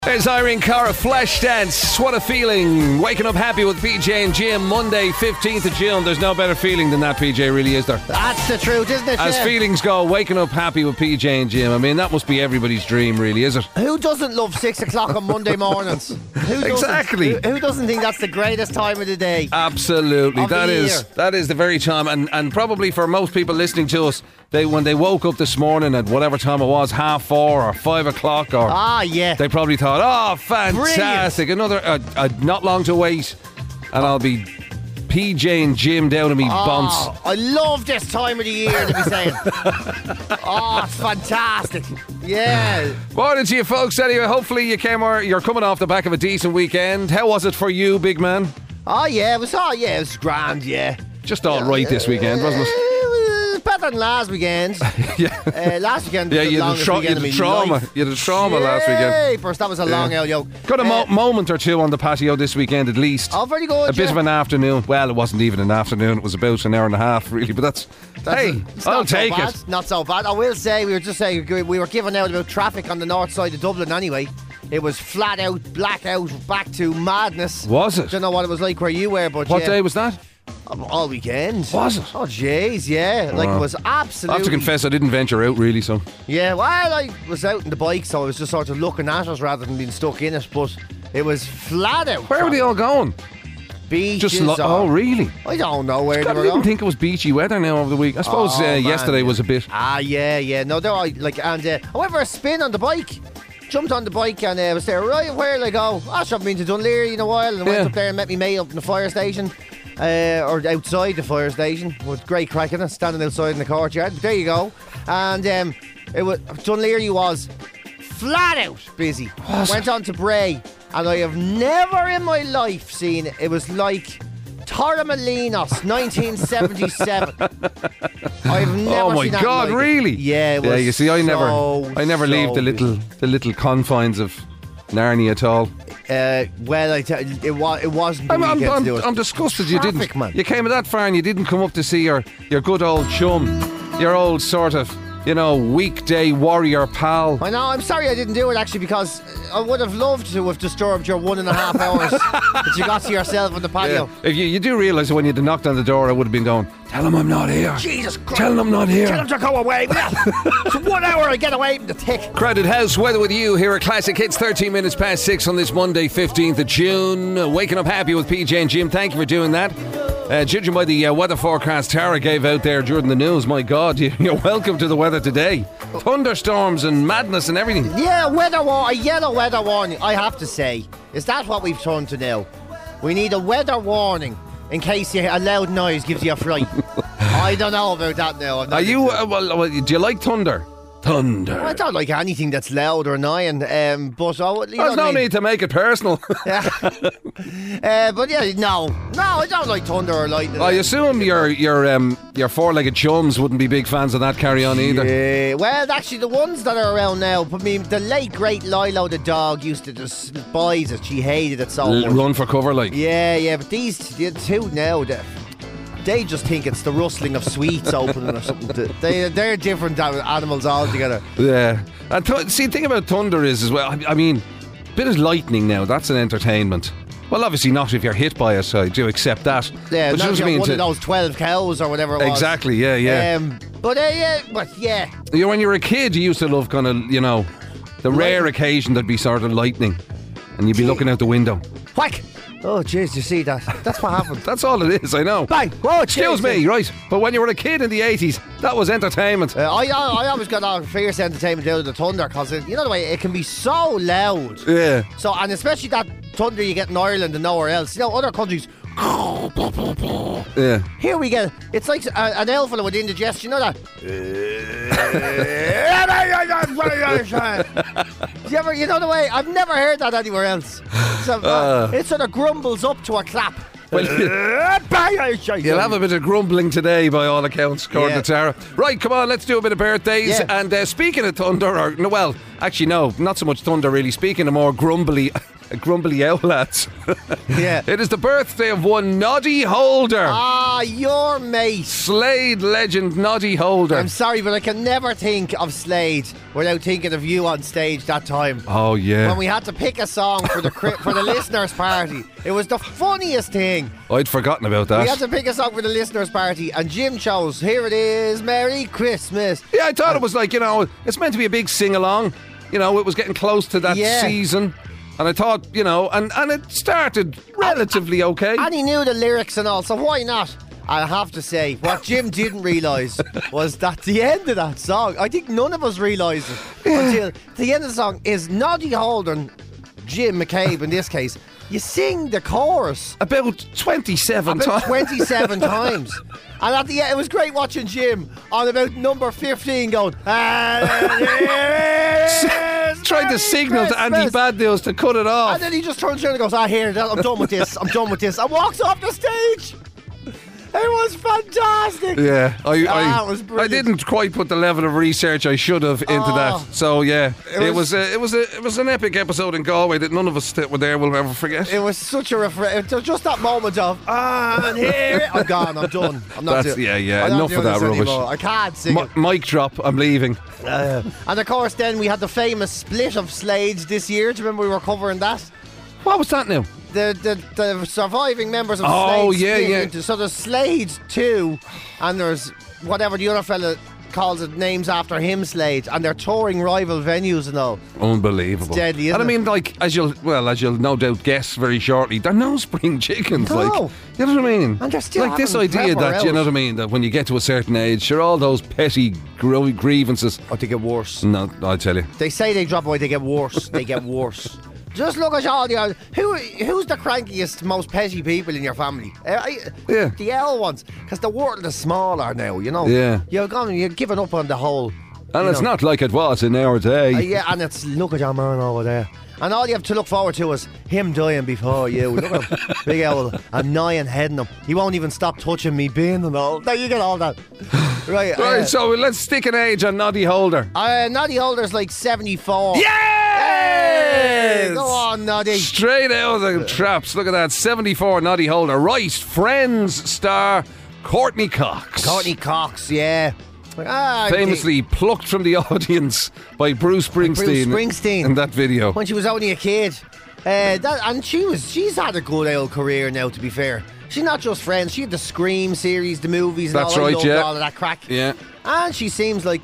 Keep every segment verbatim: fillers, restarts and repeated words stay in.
There's Irene Cara, Flashdance. What a feeling. Waking up happy with P J and Jim. Monday, fifteenth of June. There's no better feeling than that, P J, really, is there? That's the truth, isn't it? As Jim? feelings go, waking up happy with P J and Jim. I mean, that must be everybody's dream, really, is it? Who doesn't love six o'clock on Monday mornings? Who Exactly. Who, who doesn't think that's the greatest time of the day? Absolutely. Of the That is year. that is the very time. And, and probably for most people listening to us, they when they woke up this morning at whatever time it was, half four or five o'clock, or Ah, yeah. they probably thought, oh, fantastic. Another, uh, uh, not long to wait, and I'll be P J and Jim down to me bunts. Oh, I love this time of the year to be saying. Oh, it's fantastic. Yeah. Morning to you folks. Anyway, hopefully you came or you're coming off the back of a decent weekend. How was it for you, big man? Oh, yeah. It was, oh, yeah, it was grand, yeah. Just all right this weekend, wasn't it? It was better than last weekend. Yeah. Uh, last weekend was Yeah, the you had, a longest tra- you weekend had of a my trauma. life. You had a trauma last weekend. Jeepers, that was a long old yo. Got a mo- Uh, moment or two on the patio this weekend at least. Oh, very good. A bit yeah. of an afternoon. Well, it wasn't even an afternoon. It was about an hour and a half, really. But that's, That's hey, a- it's I'll not so take bad. it. Not so bad. I will say, we were just saying, we were giving out about traffic on the north side of Dublin anyway. It was flat out, blackout, back to madness. Was it? Don't know what it was like where you were, but What yeah. day was that? All weekend. Was it? Oh, jeez, yeah. Like, Wow. it was I absolutely... have to confess, I didn't venture out really. So Yeah, well, I was out on the bike, so I was just sort of looking at it rather than being stuck in it, but it was flat out. where were they all going? Beaches. Just lo- or- oh, really? I don't know where God, they I were didn't going. think it was beachy weather now over the week. I suppose Oh, uh, man, yesterday yeah. was a bit. Ah, yeah, yeah. No, they're all, like, and uh, I went for a spin on the bike. Jumped on the bike and uh, was there right where I go. I haven't been to Dunleary in a while, and I went Yeah. up there and met me mate up in the fire station, uh, or outside the fire station. With great crack in it, standing outside in the courtyard. But there you go. And um, it was Dunleary was flat out busy. Went on to Bray, and I have never in my life seen it. It was like Torremolinos, nineteen seventy-seven. I've never Oh my seen that God! like it. Really? Yeah, it was yeah. You see, I never, so, I never so leave the little, busy. the little confines of Narnia at all. Uh, well, I tell you, it was it wasn't. The I'm, I'm, weekend to I'm, do it. I'm disgusted you Traffic, didn't. man. You came that far and you didn't come up to see your, your good old chum, your old sort of, you know, weekday warrior pal. I know. I'm sorry I didn't do it actually, because I would have loved to have disturbed your one and a half hours that you got to yourself on the patio. Yeah. If you, you do realise that when you'd knocked on the door, I would have been going, tell him I'm not here. Jesus Christ! Tell him I'm not here. Tell him to go away. It's one hour I get away from the tick. Crowded House, weather with you here at Classic Hits, thirteen minutes past six on this Monday, fifteenth of June. Uh, waking up happy with P J and Jim. Thank you for doing that. Uh, judging by the uh, weather forecast Tara gave out there during the news, my God, you, you're welcome to the weather today. Thunderstorms and madness and everything. Yeah, weather war, a yellow weather warning. I have to say, is that what we've turned to now? We need a weather warning in case you, a loud noise gives you a fright. I don't know about that now. I'm not Are you, into it. uh, well, well, do you like thunder? Thunder. I don't like anything that's loud or annoying, um, but oh, you know There's what no I mean? need to make it personal. uh, but yeah, no, no, I don't like thunder or lightning. I assume your your um your four-legged chums wouldn't be big fans of that carry on either. Yeah, well, actually, the ones that are around now, but I mean, the late great Lilo the dog used to despise it. She hated it so L- much. run for cover, like. Yeah, yeah, but these the two now, they, they just think it's the rustling of sweets opening or something. They they're different animals altogether. Yeah. And th- see, the thing about thunder is as well. I, I mean, a bit of lightning now. That's an entertainment. Well, obviously not if you're hit by it. So I do accept that. Yeah, But not you know if what I you're mean? one To- of those twelve cows or whatever it was. Exactly. Yeah, yeah. Um, but uh, yeah, but yeah. You know, when you were a kid, you used to love kind of, you know, the rare occasion there'd be sort of lightning, and you'd be looking out the window. Whack! Oh, jeez, you see that? That's what happened. That's all it is. I know. Bang! Whoa, Excuse jeez, me, right? But when you were a kid in the eighties, that was entertainment. Uh, I, I I always got a fierce entertainment out of the thunder, because you know the way it can be so loud. Yeah. So, and especially that thunder you get in Ireland and nowhere else. You know, other countries. Yeah. Here we get. It's like a, an elephant with indigestion. You know that? Do you ever? You know the way? I've never heard that anywhere else. So, uh, Uh. it sort of grumbles up to a clap. Well, you'll have a bit of grumbling today, by all accounts, according Yeah. to Tara. Right, come on, let's do a bit of birthdays. Yeah. And uh, speaking of thunder, or no, well, actually, no, not so much thunder, really. Speaking of more grumbly, grumbly owl lads. Yeah. It is the birthday of one Noddy Holder. Ah, your mate. Slade legend Noddy Holder. I'm sorry, but I can never think of Slade without thinking of you on stage that time. Oh, yeah. When we had to pick a song for the cri- for the listeners' party. It was the funniest thing. I'd forgotten about that. We had to pick a song for the listeners' party, and Jim chose, here it is, Merry Christmas. Yeah, I thought it was like, you know, it's meant to be a big sing-along. You know, it was getting close to that Yeah. season. And I thought, you know, and, and it started relatively okay. And he knew the lyrics and all, so why not? I have to say, what Jim didn't realise was that the end of that song, I think none of us realised it until the end of the song is Noddy Holder, Jim McCabe in this case. You sing the chorus About twenty-seven about times. twenty-seven times. And at the end, it was great watching Jim on about number fifteen going, Tried to signal to Andy Bad News to cut it off. and then he just turns around and goes, ah, here, I'm done with this, I'm done with this, and walks off the stage. It was fantastic. Yeah, I, Ah, I, it was I brilliant. didn't quite put the level of research I should have into Oh. that. So yeah, It it was- was a, it was a, it was an epic episode in Galway that none of us that were there will ever forget. It was such a refresh. It was just that moment of, ah, and here, I'm gone, I'm done. I'm not That's- doing yeah, yeah, I'm not enough of doing that this rubbish. anymore. I can't sing Mi- it. mic drop. I'm leaving. Uh, and of course, then we had the famous split of Slades this year. Do you remember we were covering that? What was that now? The, the the surviving members of Oh, Slade yeah, split yeah. into- so there's Slade two, and there's whatever the other fella calls it, names after him, Slade, and they're touring rival venues and all. Unbelievable. It's deadly, isn't and I it? mean, like, as you'll well, as you'll no doubt guess very shortly, they're no spring chickens. No. Like, you know what I mean? And they're still like this having idea pepper that you out. know what I mean, that when you get to a certain age, sure, all those petty gro- grievances. Oh, they get worse. No, I tell you. They say they drop away, they get worse. They get worse. Just look at all the who who's the crankiest, most petty people in your family? Uh, I, Yeah. the L ones, because the world is smaller now. You know. Yeah. You're gone. You're giving up on the whole. And you it's know. not like it was in our day. Uh, yeah, and it's look at your man over there. And all you have to look forward to is him dying before you. Look at him, big owl, annoying heading him. He won't even stop touching me bin and all. Now you get all that. Right. Right, uh, so let's stick an age on Noddy Holder. uh, Noddy Holder's like seventy-four. Yes! Hey, go on, Noddy. Straight out of the traps. Look at that. seventy-four Noddy Holder. Right. Friends star Courtney Cox. Courtney Cox, yeah. Ah, Famously plucked from the audience by Bruce Springsteen. Bruce Springsteen. In that video. when she was only a kid. Uh, that, and she was she's had a good old career now, to be fair. She's not just Friends, she had the Scream series, the movies and That's all. I right, loved yeah. all of that crack. Yeah. And she seems like,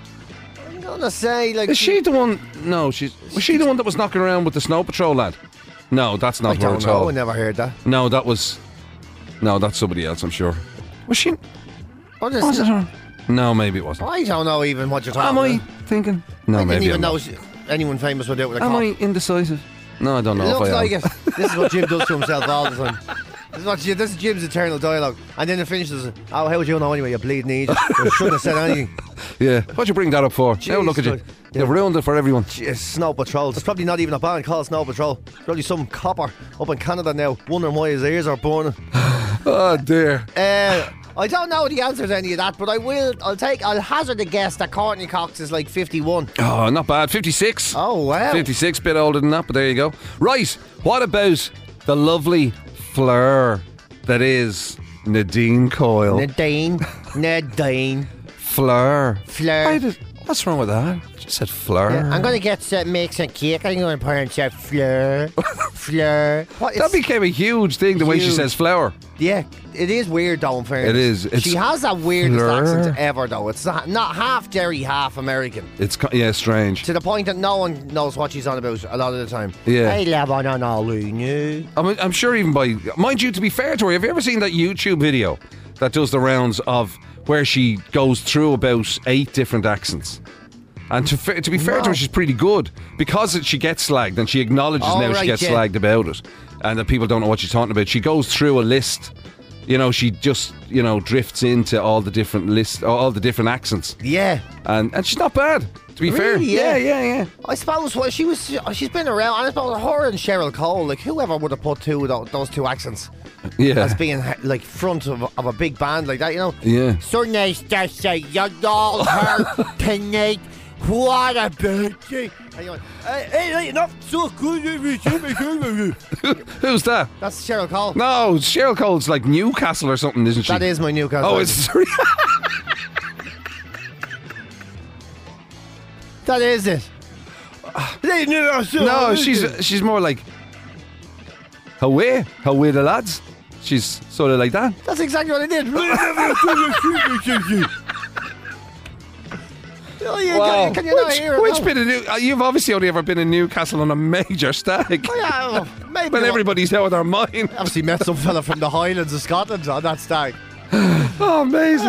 I'm gonna say, like... Is she the one? No, she's. Was she the one that was knocking around with the Snow Patrol lad? No, that's not I her don't at know, all. I never heard that. No, that was. No, that's somebody else, I'm sure. Was she? What is Was it her? No, maybe it wasn't. I don't know even what you're Am talking I about. thinking? No, I didn't maybe even I'm know not. she- anyone famous would do it with a Am cop. I indecisive? No, I don't know It if looks I like am. it. This is what Jim does to himself all the time. This is, what, Jim- this is Jim's eternal dialogue. And then it finishes, oh, how would you know anyway, you bleeding idiot? You shouldn't have said anything. Yeah. What'd you bring that up for? Now look at you. Jesus. You've ruined it for everyone. Jeez, Snow Patrol. There's probably not even a band called Snow Patrol. There's probably some copper up in Canada now wondering why his ears are burning. Oh, dear. Uh, I don't know the answer to any of that, but I will. I'll take. I'll hazard a guess that Courtney Cox is like fifty-one. Oh, not bad. fifty-six. Oh wow! fifty-six, bit older than that, but there you go. Right, what about the lovely Fleur that is Nadine Coyle? Nadine, Nadine, Fleur. Fleur. I did- what's wrong with that? She said Fleur. Yeah, I'm gonna get uh, make some cake. I'm gonna put in some Fleur, Fleur. What? That It's, became a huge thing, the way she Huge. says flower. yeah, it is weird though. In fairness, It is. It's she has that weirdest Fleur. accent ever though. It's not, not half Derry, half American. It's, co- yeah, strange. To the point that no one knows what she's on about a lot of the time. Yeah. Hey, love, I don't know who you knew. I mean, I'm sure even by... Mind you, to be fair to her, have you ever seen that YouTube video that does the rounds of where she goes through about eight different accents? And to, fa- to be fair No. to her, she's pretty good. Because it, she gets slagged, and she acknowledges Oh, now right, she gets yeah. slagged about it, and that people don't know what she's talking about. She goes through a list. You know, she just, you know, drifts into all the different lists, all the different accents. Yeah. And and she's not bad, to be fair. Really, Yeah, yeah. yeah, yeah. I suppose well, she was. She's been around. And I suppose her and Cheryl Cole, like whoever would have put two of tho- those two accents Yeah. as being like front of, of a big band like that, you know. Yeah. So nice to see you all here tonight. What a birthday! And you're like, hey, hey, hey, not so good. Who's that? That's Cheryl Cole. No, Cheryl Cole's like Newcastle or something, isn't she? That is my Newcastle. Oh, it's sorry. That is it. No, she's she's more like Hawaii, Hawaii the lads. She's sort of like that. That's exactly what I did. Oh, yeah, Wow. can, can you not which hear it? which No. bit of New, uh, you've obviously only ever been in Newcastle on a major stag. Oh, yeah, well, maybe. When everybody's out of their mind. Obviously met some fella from the Highlands of Scotland on that stag. Oh, amazing.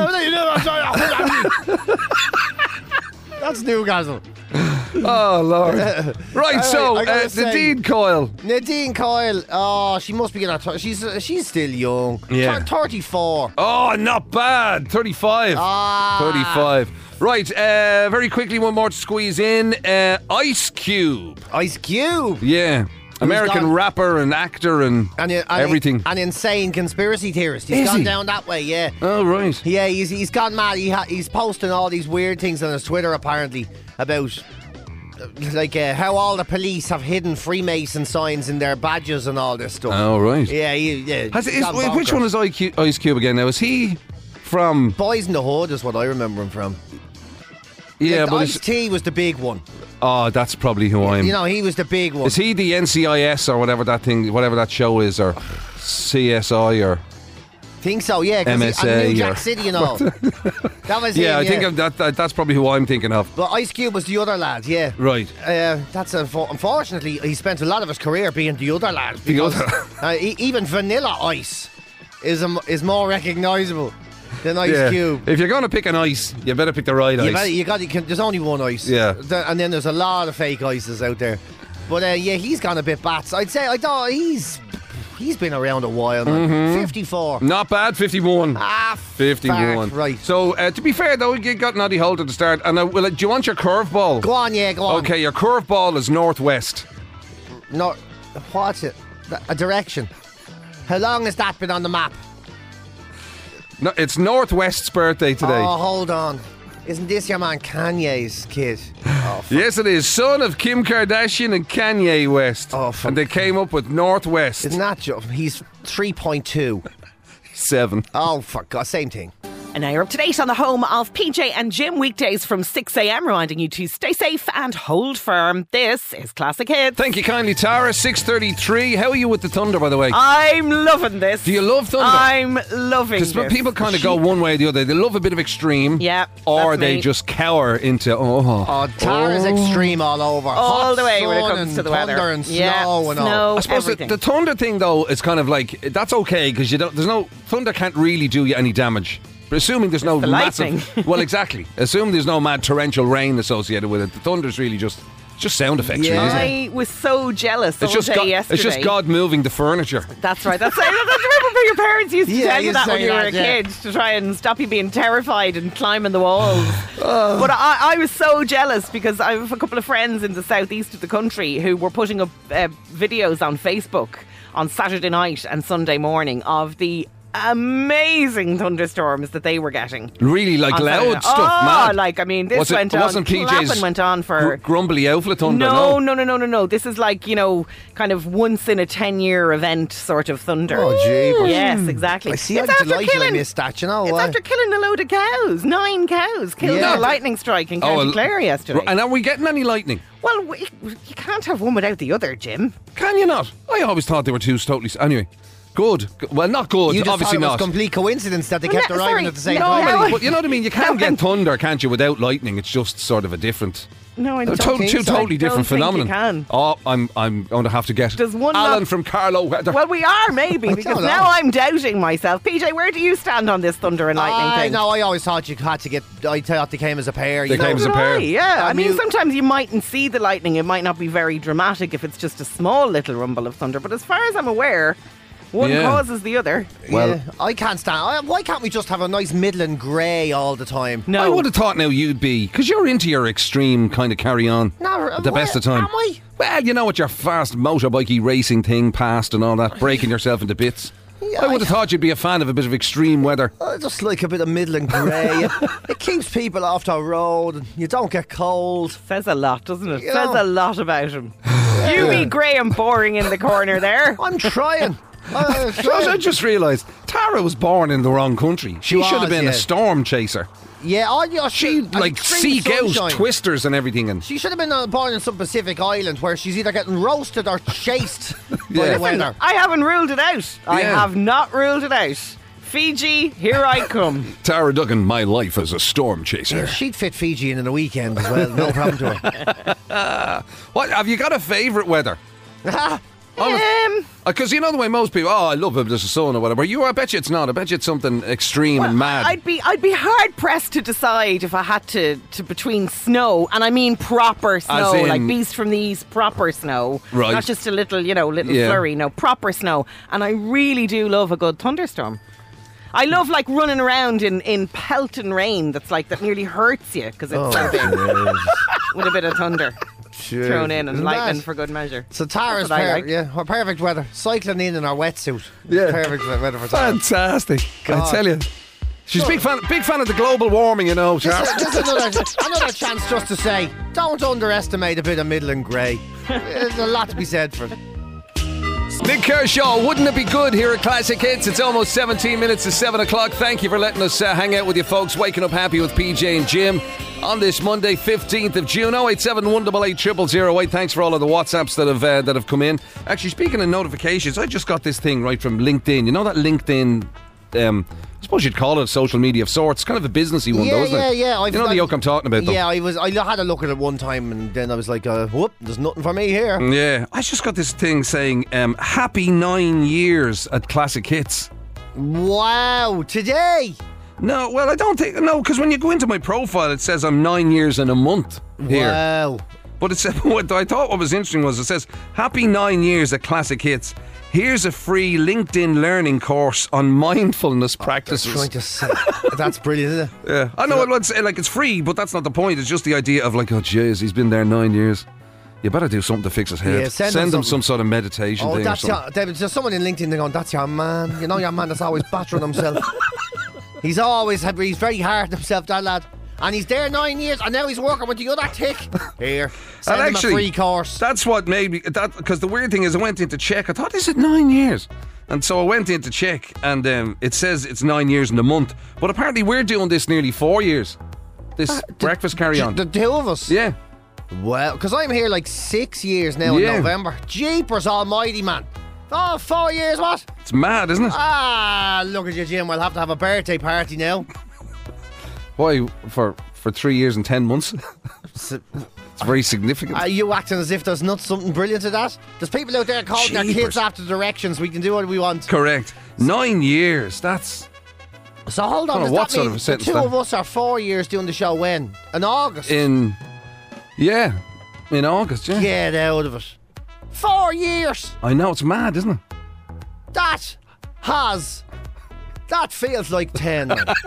That's Newcastle. Oh, Lord. Right, so, I gotta uh, say- Nadine Coyle. Nadine Coyle. Oh, she must be in her. Th- she's uh, she's still young. Yeah. Thir- thirty-four. Oh, not bad. thirty-five. Ah. thirty-five. Right, uh, very quickly, one more to squeeze in. Uh, Ice Cube. Ice Cube. Yeah. American gone? rapper and actor and, And, uh, and everything. An insane conspiracy theorist. He's Is gone he? down that way, yeah. Oh, right. Yeah, he's he's gone mad. He ha- he's posting all these weird things on his Twitter apparently about uh, like uh, how all the police have hidden Freemason signs in their badges and all this stuff. Oh, right. Yeah, he, yeah. Has, he's is, gone wait, which bonkers. one is I Q, Ice Cube again now? Is he from... Boys in the Hood is what I remember him from. Yeah, like, but Ice it's, T was the big one. oh, that's probably who I'm... You know, he was the big one. Is he the N C I S or whatever that thing, whatever that show is, or C S I or... Think so, yeah. 'cause M S A he, and New Jack or- City and all. That was Yeah, him, I think of that, that. That's probably who I'm thinking of. But Ice Cube was the other lad, yeah. Right. Uh, that's unfo- unfortunately he spent a lot of his career being the other lad. The because, other. uh, e- even Vanilla Ice is a, is more recognisable than Ice Yeah. Cube. If you're going to pick an ice, you better pick the right You, ice. better, you got you can, there's only one ice. Yeah. There- and then there's a lot of fake ices out there. But uh, yeah, he's gone a bit bats. I'd say I thought he's he's been around a while, man. Mm-hmm. fifty-four. Not bad, fifty-one. Ah, fifty-one. fuck, right. So, uh, to be fair, though, you got Noddy Holt at the start. And uh, well, uh, do you want your curveball? Go on, yeah, go on. Okay, your curveball is northwest. No, what's it? A direction. How long has that been on the map? No, it's Northwest's birthday today. Oh, hold on. Isn't this your man Kanye's kid? Oh, fuck. Yes, it is. Son of Kim Kardashian and Kanye West. Oh, fuck. And they came up with Northwest. Isn't that just... He's three point two. Seven. Oh, for God, same thing. And now you're up to date on the home of P J and Jim weekdays from six a.m, reminding you to stay safe and hold firm. This is Classic Hits. Thank you kindly, Tara. six thirty-three. How are you with the Thunder, by the way? I'm loving this. Do you love Thunder? I'm loving Because this. people kind of go one way or the other. They love a bit of extreme. Yeah, Or that's they me. just cower into, oh. Oh, Tara's Oh. extreme all over. all Hot the way when it sun comes and to the thunder weather. and yeah, snow and all. snow, I suppose the, everything. the thunder thing, though, is kind of like, that's okay, because you don't, there's no, thunder can't really do you any damage. But assuming there's no the massive... lightning. Well, exactly. Assuming there's no mad torrential rain associated with it. The thunder's really just, it's just sound effects, Yeah. really, isn't it? I was so jealous It's all just, day God, yesterday. it's just God moving the furniture. That's right. That's right. I remember your parents used to Yeah, tell you you that when say you were that, a yeah. kid to try and stop you being terrified and climbing the walls. Oh. But I, I was so jealous because I have a couple of friends in the southeast of the country who were putting up uh, videos on Facebook on Saturday night and Sunday morning of the amazing thunderstorms that they were getting. Really, like on loud Saturday. stuff, Oh, mad. like, I mean, this Was it- went it on. wasn't P J's Clapping went on for... Gr- grumbly outlet thunder, No, no. no, no, no, no, no. This is like, you know, kind of once in a ten-year event sort of thunder. Oh, jeepers. Yes, exactly. I see It's how after delighted I killing- missed that, you know It's why? after killing a load of cows. Nine cows killed Yeah. in a lightning strike in County well, Clare yesterday. And are we getting any lightning? well, we, you can't have one without the other, Jim. Can you not? I always thought they were two totally... Anyway, good. G- Well, not good, You just obviously thought it was not. complete coincidence that they kept no, arriving sorry. at the same No, time. no, But you know what I mean? You can No, get I'm- thunder, can't you, without lightning? It's just sort of a different... No, I They're don't to- think two so. totally I don't different think you phenomenon. can. Oh, I'm I'm going to have to get Does one Alan not- from Carlow Weather. Well, we are maybe because don't know. now I'm doubting myself. P J, where do you stand on this thunder and lightning I thing? know, I always thought you had to get... I thought they came as a pair. They you know. came as a Did pair. I? Yeah, I I mean, mean- sometimes you mightn't see the lightning. It might not be very dramatic if it's just a small little rumble of thunder. But as far as I'm aware, one Yeah. causes the other. Well- Yeah, I can't stand... I, why can't we just have a nice Midland grey all the time? No, I would have thought now you'd be, because you're into your extreme kind of carry on No, at the why- best of time. am I? Well, you know, with your fast motorbikey racing thing past and all that, breaking yourself into bits. I would have thought you'd be a fan of a bit of extreme weather. I just like a bit of middling grey. It keeps people off the road. And you don't get cold. Says a lot, doesn't it? You Says know. a lot about him. You be grey and boring in the corner there. I'm trying. I'm I trying. just realised Tara was born in the wrong country. She She should have was, been yeah. a storm chaser. Yeah, all you She like seek out twisters and everything. And She should have been uh, born in some Pacific island where she's either getting roasted or chased by Yeah. the weather. I haven't ruled it out. I Yeah. have not ruled it out. Fiji, here I come. Tara Duggan, my life as a storm chaser. She'd fit Fiji in in the weekend as well. No problem to her. What have you got a favourite weather? Um, Because you know the way most people, oh, I love it, there's a sun or whatever. You, I bet you it's not. I bet you it's something extreme and mad. I'd be I'd be hard pressed to decide if I had to, to between snow, and I mean proper snow, in- like Beast from the East, proper snow, Right. not just a little, you know, little Yeah. flurry. No, proper snow, and I really do love a good thunderstorm. I love like running around in, in pelting rain that's like that nearly hurts you because it's Oh, so big with a bit of thunder thrown in and Isn't lightning that- for good measure. So Tara's That's what I per- like. yeah, her perfect weather. Cycling in in our wetsuit. Yeah. Perfect weather for Tara. Fantastic. I God. tell you. She's a big fan, big fan of the global warming, you know. This Charles. is, this is another, another chance just to say, don't underestimate a bit of middling grey. There's a lot to be said for it. Nick Kershaw, wouldn't it be good here at Classic Hits? It's almost seventeen minutes to seven o'clock. Thank you for letting us uh, hang out with you folks. Waking up happy with P J and Jim on this Monday, fifteenth of June. oh eight seven, one eight eight, zero zero zero eight. Thanks for all of the WhatsApps that have uh, that have come in. Actually, speaking of notifications, I just got this thing right from LinkedIn. You know that LinkedIn, um, I suppose you'd call it a social media of sorts. Kind of a businessy one, Yeah, though, isn't yeah, it? yeah. I've You know got- the yoke I'm talking about, though. Yeah, I was. I had a look at it one time, and then I was like, uh, "Whoop! There's nothing for me here." Yeah, I just got this thing saying, um, happy nine years at Classic Hits. Wow! Today. No, well, I don't think, no, because when you go into my profile, it says I'm nine years and a month here. Wow. But it said, what I thought what was interesting was it says, happy nine years at Classic Hits. Here's a free LinkedIn learning course on mindfulness practices. Trying to say, that's brilliant, isn't it? Yeah, I know, it's, like, it's free, but that's not the point. It's just the idea of like, oh, jeez, he's been there nine years. You better do something to fix his head. Yeah, send him him something. some sort of meditation Oh, thing or that's something. your, David, there's someone in LinkedIn going, that's your man. You know your man that's always battering himself. He's always had, he's very hard on himself, that lad. And he's there nine years, and now he's working with the other tick. Here, send And him actually, a free course. That's what made me, that because the weird thing is I went in to check. I thought, is it nine years? And so I went in to check, and um, it says it's nine years and a month. But apparently we're doing this nearly four years. This breakfast carry on. The two of us. Yeah. Well, because I'm here like six years now Yeah. in November. Jeepers almighty, man. Oh, four years, what? It's mad, isn't it? Ah, look at you, Jim. We'll have to have a birthday party now. Why, for for three years and ten months? So, It's very significant. are you acting as if there's not something brilliant to that? There's people out there calling their kids Jeepers. after directions. We can do what we want. Correct. Nine years. That's So hold on. Don't know Does what that sort mean of a the sentence two that- of us are four years doing the show when? In August? in, yeah, in August, yeah. Get out of it. Four years. I know, it's mad, isn't it? That has. That feels like ten.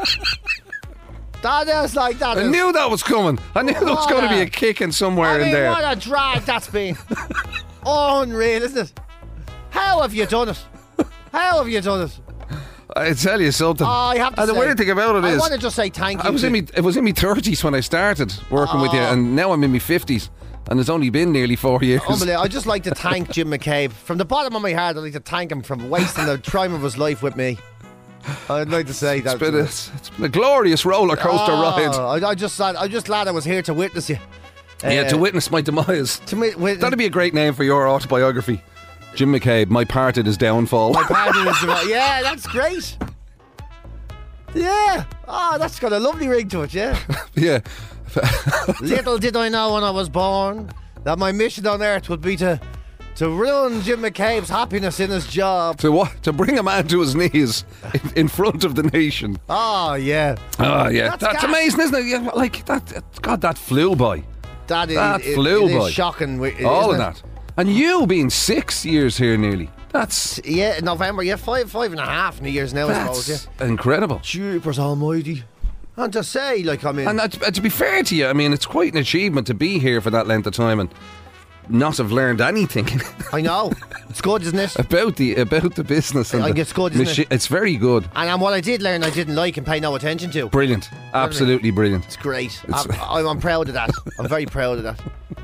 That is like that. I is- knew that was coming. I knew there was What going to be a- a kicking somewhere I mean, in there. what a drag that's been. Unreal, isn't it? How have you done it? How have you done it? I tell you something. Oh, I have to and the say, weird thing about it I is, want to just say thank you. I was to- in me. It was in my thirties when I started working with you, Oh. and now I'm in my fifties, and it's only been nearly four years. Unbelievable. I'd just like to thank Jim McCabe. From the bottom of my heart, I'd like to thank him for wasting the time of his life with me. I'd like to say that. It's been a, it's been a glorious roller coaster Oh, ride. I, I just, I'm just glad I was here to witness you. Yeah, Uh, to witness my demise. To mi- wit- That'd be a great name for your autobiography, Jim McCabe. My part in his downfall. My party is the- yeah, that's great. Yeah. Oh, that's got a lovely ring to it, yeah. yeah. Little did I know when I was born that my mission on earth would be to to ruin Jim McCabe's happiness in his job. To what? To bring a man to his knees in, in front of the nation. Oh, yeah. Oh yeah, That's that's, gas. amazing, isn't it? Yeah, like that. God, that flew by. That is, That it- flew it is by. shocking. wi- All isn't of it? that, and you being six years here nearly. That's Yeah, November, yeah, five, five and a half years now, I suppose, yeah. that's incredible. Jeepers almighty. And to say, like, I mean, And uh, to, to be fair to you, I mean, it's quite an achievement to be here for that length of time and not have learned anything. I know. It's good, isn't it? About the about the business. And I think the it's good, isn't machi- it? It's very good. And, and what I did learn I didn't like and pay no attention to. Brilliant. Absolutely brilliant. It's great. It's- I'm, I'm proud of that. I'm very proud of that.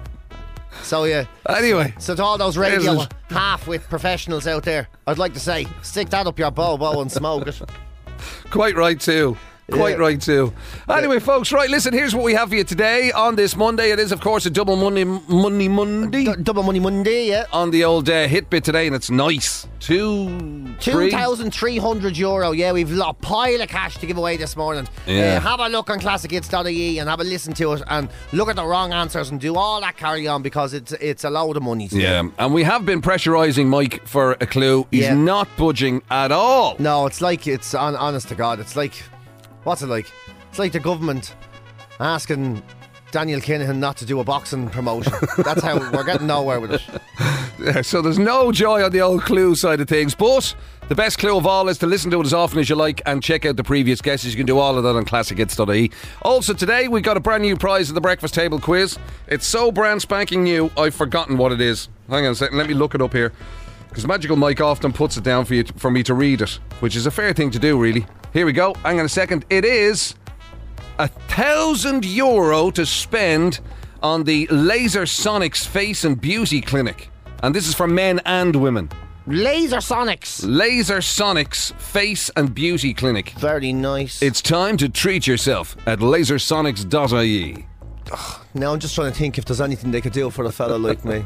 So yeah. Anyway. So to all those radio There's half-wit professionals out there, I'd like to say, stick that up your bobo and smoke it. Quite right too. Quite Yeah. right too. Anyway, folks, right, listen, here's what we have for you today on this Monday. It is, of course, a double Monday Monday Monday D- Double Money Monday, yeah. on the old uh, hit bit today, and it's nice. Two, three. two thousand three hundred euro, yeah, we've a pile of cash to give away this morning. Yeah. Uh, have a look on classic hits dot I E and have a listen to it and look at the wrong answers and do all that carry on because it's it's a load of money. Still. Yeah, and we have been pressurising Mike for a clue. He's Yeah. not budging at all. No, it's like, it's on, honest to God, it's like, what's it like? It's like the government asking Daniel Kinahan not to do a boxing promotion. That's how we're getting nowhere with it. Yeah, so there's no joy on the old clue side of things, but the best clue of all is to listen to it as often as you like and check out the previous guesses. You can do all of that on classic hits dot I E. Also today we got a brand new prize of the breakfast table quiz. It's so brand spanking new I've forgotten what it is. Hang on a second, let me look it up here, because Magical Mike often puts it down for you for me to read it, which is a fair thing to do, really. Here we go. Hang on a second. It is a thousand euro to spend on the Laser Sonics Face and Beauty Clinic, and this is for men and women. Laser Sonics. Laser Sonics Face and Beauty Clinic. Very nice. It's time to treat yourself at laser sonics dot I E. Now I'm just trying to think if there's anything they could do for a fella like me.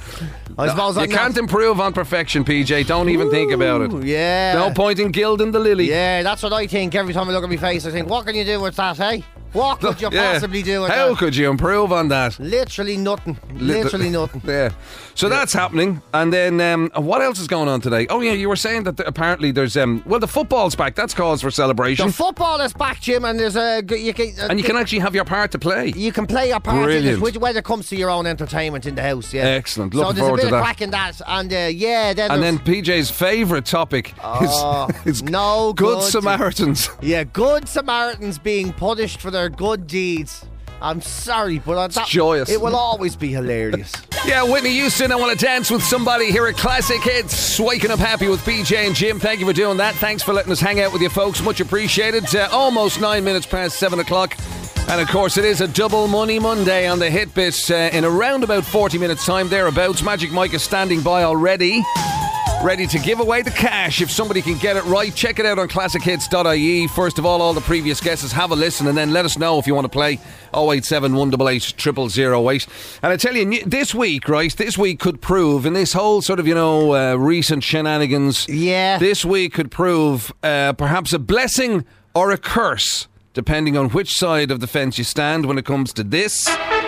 I suppose You I'm can't not. improve on perfection, P J. Don't even think about Ooh, it. Yeah. No point in gilding the lily. Yeah, that's what I think every time I look at my face. I think, what can you do with that, hey? What could you Yeah. possibly do with How that? could you improve on that? Literally nothing. Literally nothing. Yeah. So that's happening. And then um, what else is going on today? Oh, yeah, you were saying that the, apparently there's, um, well, the football's back. That's cause for celebration. The football is back, Jim, and there's a you can uh, and you can actually have your part to play. you can play your part in Brilliant. it, which- whether it comes to your own entertainment in the house. Yeah, Excellent. So Looking there's a forward bit to of that. crack in that, and uh, yeah, then And there's- then P J's favourite topic Oh, is, is no good, good. Samaritans. yeah, good Samaritans being punished for their good deeds. I'm sorry, but uh, that, joyous. It will always be hilarious. Yeah, Whitney Houston, I want to dance with somebody here at Classic Hits. Waking up happy with P J and Jim. Thank you for doing that. Thanks for letting us hang out with you folks. Much appreciated. Uh, almost nine minutes past seven o'clock. And of course, it is a double Money Monday on the hit bit uh, in around about forty minutes' time thereabouts. Magic Mike is standing by already, ready to give away the cash if somebody can get it right. Check it out on classic hits dot I E. First of all, all the previous guesses, have a listen and then let us know if you want to play. oh eight seven, one eight eight, zero zero zero eight. And I tell you, this week, right, this week could prove, in this whole sort of, you know, uh, recent shenanigans, Yeah. this week could prove uh, perhaps a blessing or a curse, depending on which side of the fence you stand when it comes to this.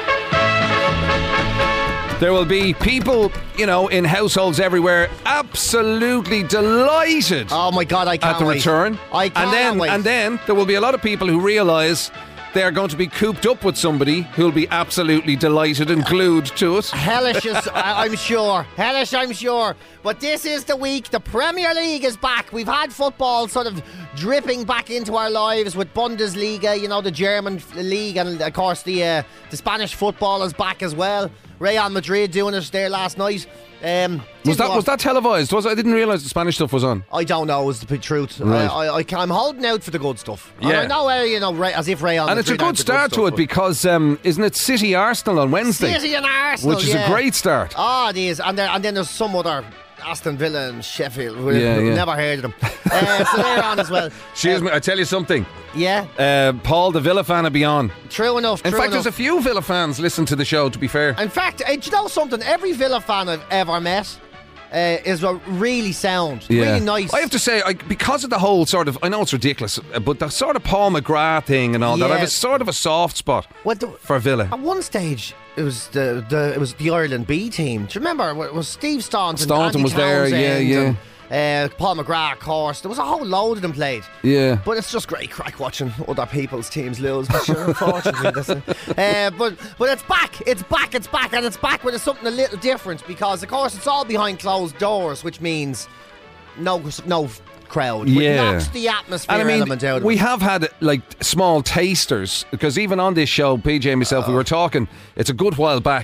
There will be people, you know, in households everywhere absolutely delighted Oh my God, I can't at the wait. return. I can't and then, wait. And then there will be a lot of people who realise they are going to be cooped up with somebody who'll be absolutely delighted and glued to it. Hellish, is, I- I'm sure. Hellish, I'm sure. But this is the week. The Premier League is back. We've had football sort of dripping back into our lives with Bundesliga, you know, the German f- league, and of course the uh, the Spanish football is back as well. Real Madrid doing it there last night. Um, Was that what- was that televised? Was I didn't realise the Spanish stuff was on. I don't know, is the big truth. Right. I, I, I, I'm holding out for the good stuff. And Yeah. I know, uh, you know, Re- as if Real And it's a Madrid good aren't the start stuff, to it but- because um, isn't it City Arsenal on Wednesday? City and Arsenal, which is yeah. a great start. Oh, it is. And, there, and then there's some other Aston Villa and Sheffield. We've Yeah, yeah. never heard of them. uh, so they're on as well. Excuse Uh, me, I tell you something. Yeah, Uh, Paul, the Villa fan, will be on. true enough. In true fact, enough. there's a few Villa fans listen to the show, to be fair. In fact, uh, do you know something? Every Villa fan I've ever met uh, is a really sound, really nice. I have to say, I, because of the whole sort of, I know it's ridiculous, uh, but the sort of Paul McGrath thing and all that, I have Yeah. a sort of a soft spot Well, the- for Villa. At one stage, it was the, the it was the Ireland B team. Do you remember? It was Steve Staunton. Staunton Andy was there, yeah, Townsend, yeah. and, uh, Paul McGrath, of course. There was a whole load of them played. Yeah. But it's just great crack watching other people's teams lose. But sure, unfortunately, this, uh, but but it's back, it's back, it's back, and it's back with something a little different because, of course, it's all behind closed doors, which means no no crowd. Which Yeah. knocks the atmosphere And I mean, element out of we it. have had like small tasters because even on this show, P J and myself, we were talking. It's a good while back,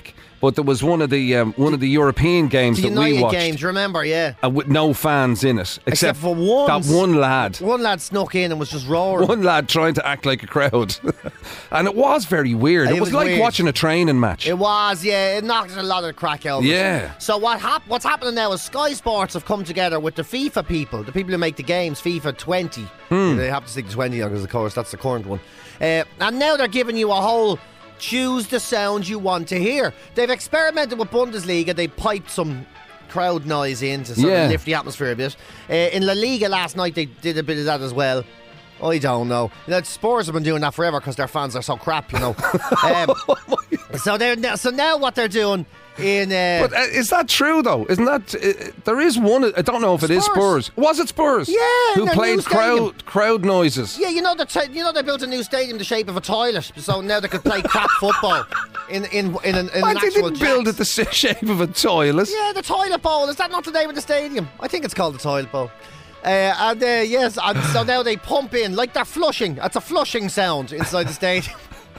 but there was one of the um, one of the European games The that we United watched games, remember, yeah. uh, with no fans in it, except, Except for one. that one lad. One lad snuck in and was just roaring. One lad trying to act like a crowd. And it was very weird. It, It was, was like weird. watching a training match. It was, yeah. It knocked a lot of the crack out of it. Yeah. So what hap- what's happening now is Sky Sports have come together with the FIFA people, the people who make the games, FIFA twenty. Hmm. They have to stick to twenty on because, of course, that's the current one. Uh, and now they're giving you a whole choose the sound you want to hear. They've experimented with Bundesliga. They piped some crowd noise in to sort Yeah. of lift the atmosphere a bit. Uh, in La Liga last night, they did a bit of that as well. I don't know. You know, Spurs have been doing that forever because their fans are so crap, you know. um, so they're so now what they're doing in uh, But uh, is that true though? Isn't that uh, there is one? I don't know if it is Spurs. Spurs. Was it Spurs? Yeah, in who their played new stadium. crowd crowd noises. yeah, you know the t- you know they built a new stadium the shape of a toilet, so now they could play crap football in in in an, in Why an they actual didn't build it jacks. the s- shape of a toilet? Yeah, the toilet bowl. Is that not the name of the stadium? I think it's called the toilet bowl. Uh, and uh, yes, and so now they pump in like they're flushing. It's a flushing sound inside the stadium,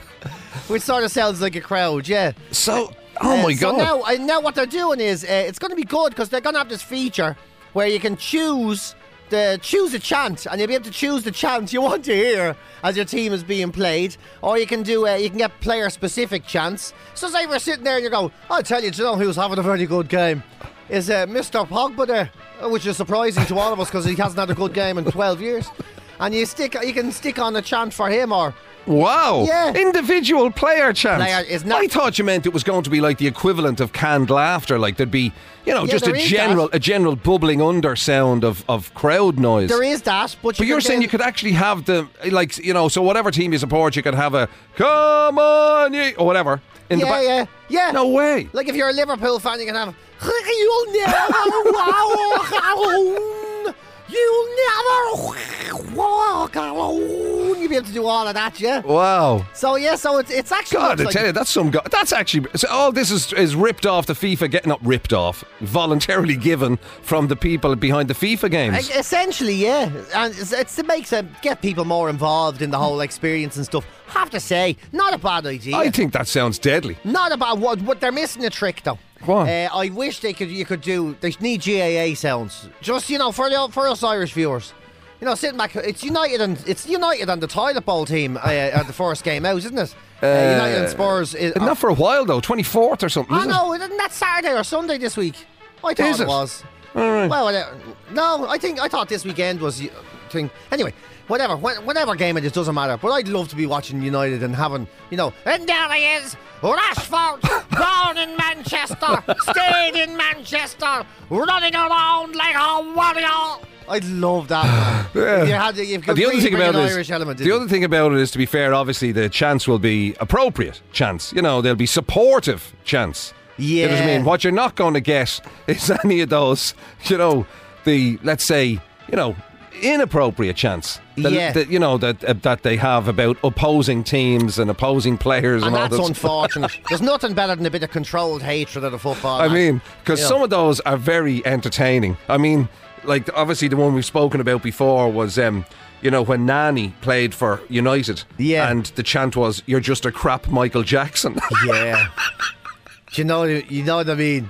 which sort of sounds like a crowd. Yeah. So, oh Uh, my so god! now, uh, now what they're doing is uh, it's going to be good because they're going to have this feature where you can choose the choose a chant, and you'll be able to choose the chant you want to hear as your team is being played, or you can do uh, you can get player specific chants. So say we're sitting there and you go, I'll tell you, do you know who's having a very good game? Is uh, Mister Pogba there, uh, which is surprising to all of us because he hasn't had a good game in twelve years. And you stick, you can stick on a chant for him, or Wow! Yeah. Individual player chants. Player is not- I thought you meant it was going to be like the equivalent of canned laughter. Like there'd be, you know, Yeah, just a there is general, that. a general bubbling under sound of, of crowd noise. there is that. But, But you you're can saying then- you could actually have the, like, you know, so whatever team you support, you could have a "Come on, ye," or whatever in the yeah, back. yeah, yeah. No way. Like if you're a Liverpool fan, you can have You'll never walk alone. You'll never walk alone. You'll be able to do all of that, yeah. Wow. So yeah, so it's it's actually God, I looks like- tell you, that's some. Go- that's actually. So all this is is ripped off the FIFA. Get not ripped off, voluntarily given from the people behind the FIFA games. Essentially, yeah, and it's, it's, it makes it get people more involved in the whole experience and stuff. Have to say, not a bad idea. I think that sounds deadly. Not a bad. What? What they're missing a trick though. What? Uh, I wish they could. You could do. They need G A A sounds. Just you know, for the, for us Irish viewers. You know, sitting back. It's United and it's United and the toilet bowl team uh, at the first game out, isn't it? Uh, United and Spurs. Is, Not for a while though. Twenty fourth or something. I isn't it? know. Isn't that Saturday or Sunday this week? I thought Is it it? was. All right. Well, uh, no, I think I thought this weekend was the thing. Anyway, whatever, wh- whatever game it is doesn't matter. But I'd love to be watching United and having, you know, and there he is, Rashford, born in Manchester, stayed in Manchester, running around like a warrior. I'd love that. Man. Yeah. If you had, if you could the other really thing bring about an it is, Irish element. the other thing about it is, to be fair, obviously the chants will be appropriate chants. You know, they'll be supportive chants. You know what I Yeah. mean? What you're not going to get is any of those, you know, the, let's say, you know, inappropriate chants. That, Yeah. that, you know, that uh, that they have about opposing teams and opposing players and, and all that's that. unfortunate. There's nothing better than a bit of controlled hatred of the football. I match. mean, because Yeah. some of those are very entertaining. I mean, like obviously the one we've spoken about before was, um, you know, when Nani played for United, Yeah. and the chant was, "You're just a crap Michael Jackson." Yeah. Do you know? You know what I mean?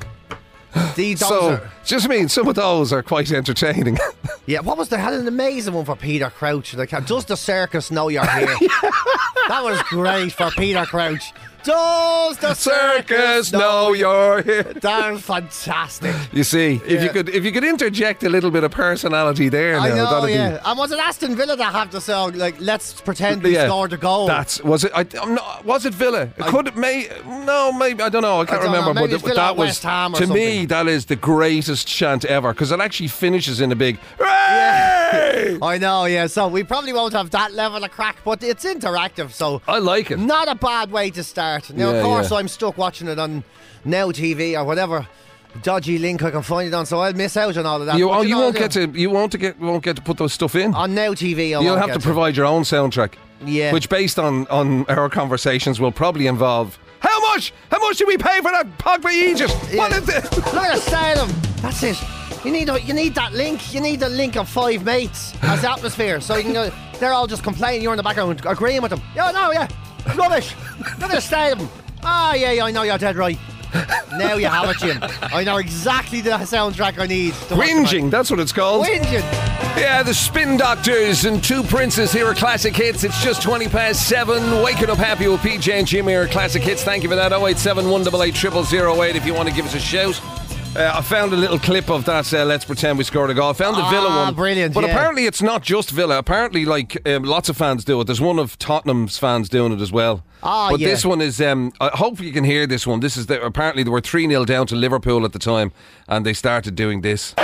These those So, are- just mean some of those are quite entertaining. yeah. What was the? Had an amazing one for Peter Crouch. Like, does the circus know you're here? That was great for Peter Crouch. Does the Circus know you're here. Darn fantastic. You see, if Yeah. you could, if you could interject a little bit of personality there, I now, know, that'd yeah. be. And was it Aston Villa that have the song like "Let's pretend we Yeah, scored a goal"? That's was it. I, I'm not, was it Villa? It could it may no maybe I don't know. I can't I don't know, remember. maybe but it's it- Villa that or was West Ham or to me something. that is the greatest chant ever because it actually finishes in a big. Yeah. "Hooray!" I know, yeah. So we probably won't have that level of crack, but it's interactive, so I like it. not a bad way to start. Now, Yeah, of course, yeah. I'm stuck watching it on Now T V or whatever dodgy link I can find it on, so I'll miss out on all of that. You, But oh, you know, won't the- get to you won't to get won't get to put those stuff in. on Now T V. I You'll won't have get to provide your own soundtrack. Yeah. Which, based on, on our conversations, will probably involve how much? How much did we pay for that Pogba Egypt? What Yeah. is it? Look at the style of them. That's it. You need a, you need that link. You need a link of five mates as the atmosphere, so you can go. They're all just complaining. You're in the background agreeing with them. Yeah, no, yeah, rubbish. Look at the style of them. Ah, yeah, yeah, I know you're dead right. Now you have it, Jim. I know exactly the soundtrack I need. to watch the match. Whinging, that's what it's called. Whinging. Yeah, the Spin Doctors and Two Princes here at Classic Hits. It's just twenty past seven. Waking up happy with P J and Jim here at Classic Hits. Thank you for that. oh eight seven, one eight eight, zero zero zero eight if you want to give us a shout. Uh, I found a little clip of that uh, Let's Pretend We Scored a Goal. I found the Ah, Villa one. brilliant, But yeah. apparently it's not just Villa. Apparently, like, um, lots of fans do it. There's one of Tottenham's fans doing it as well. Ah, but yeah. this one is, um, I hope you can hear this one. This is the, apparently they were three nil down to Liverpool at the time, and they started doing this.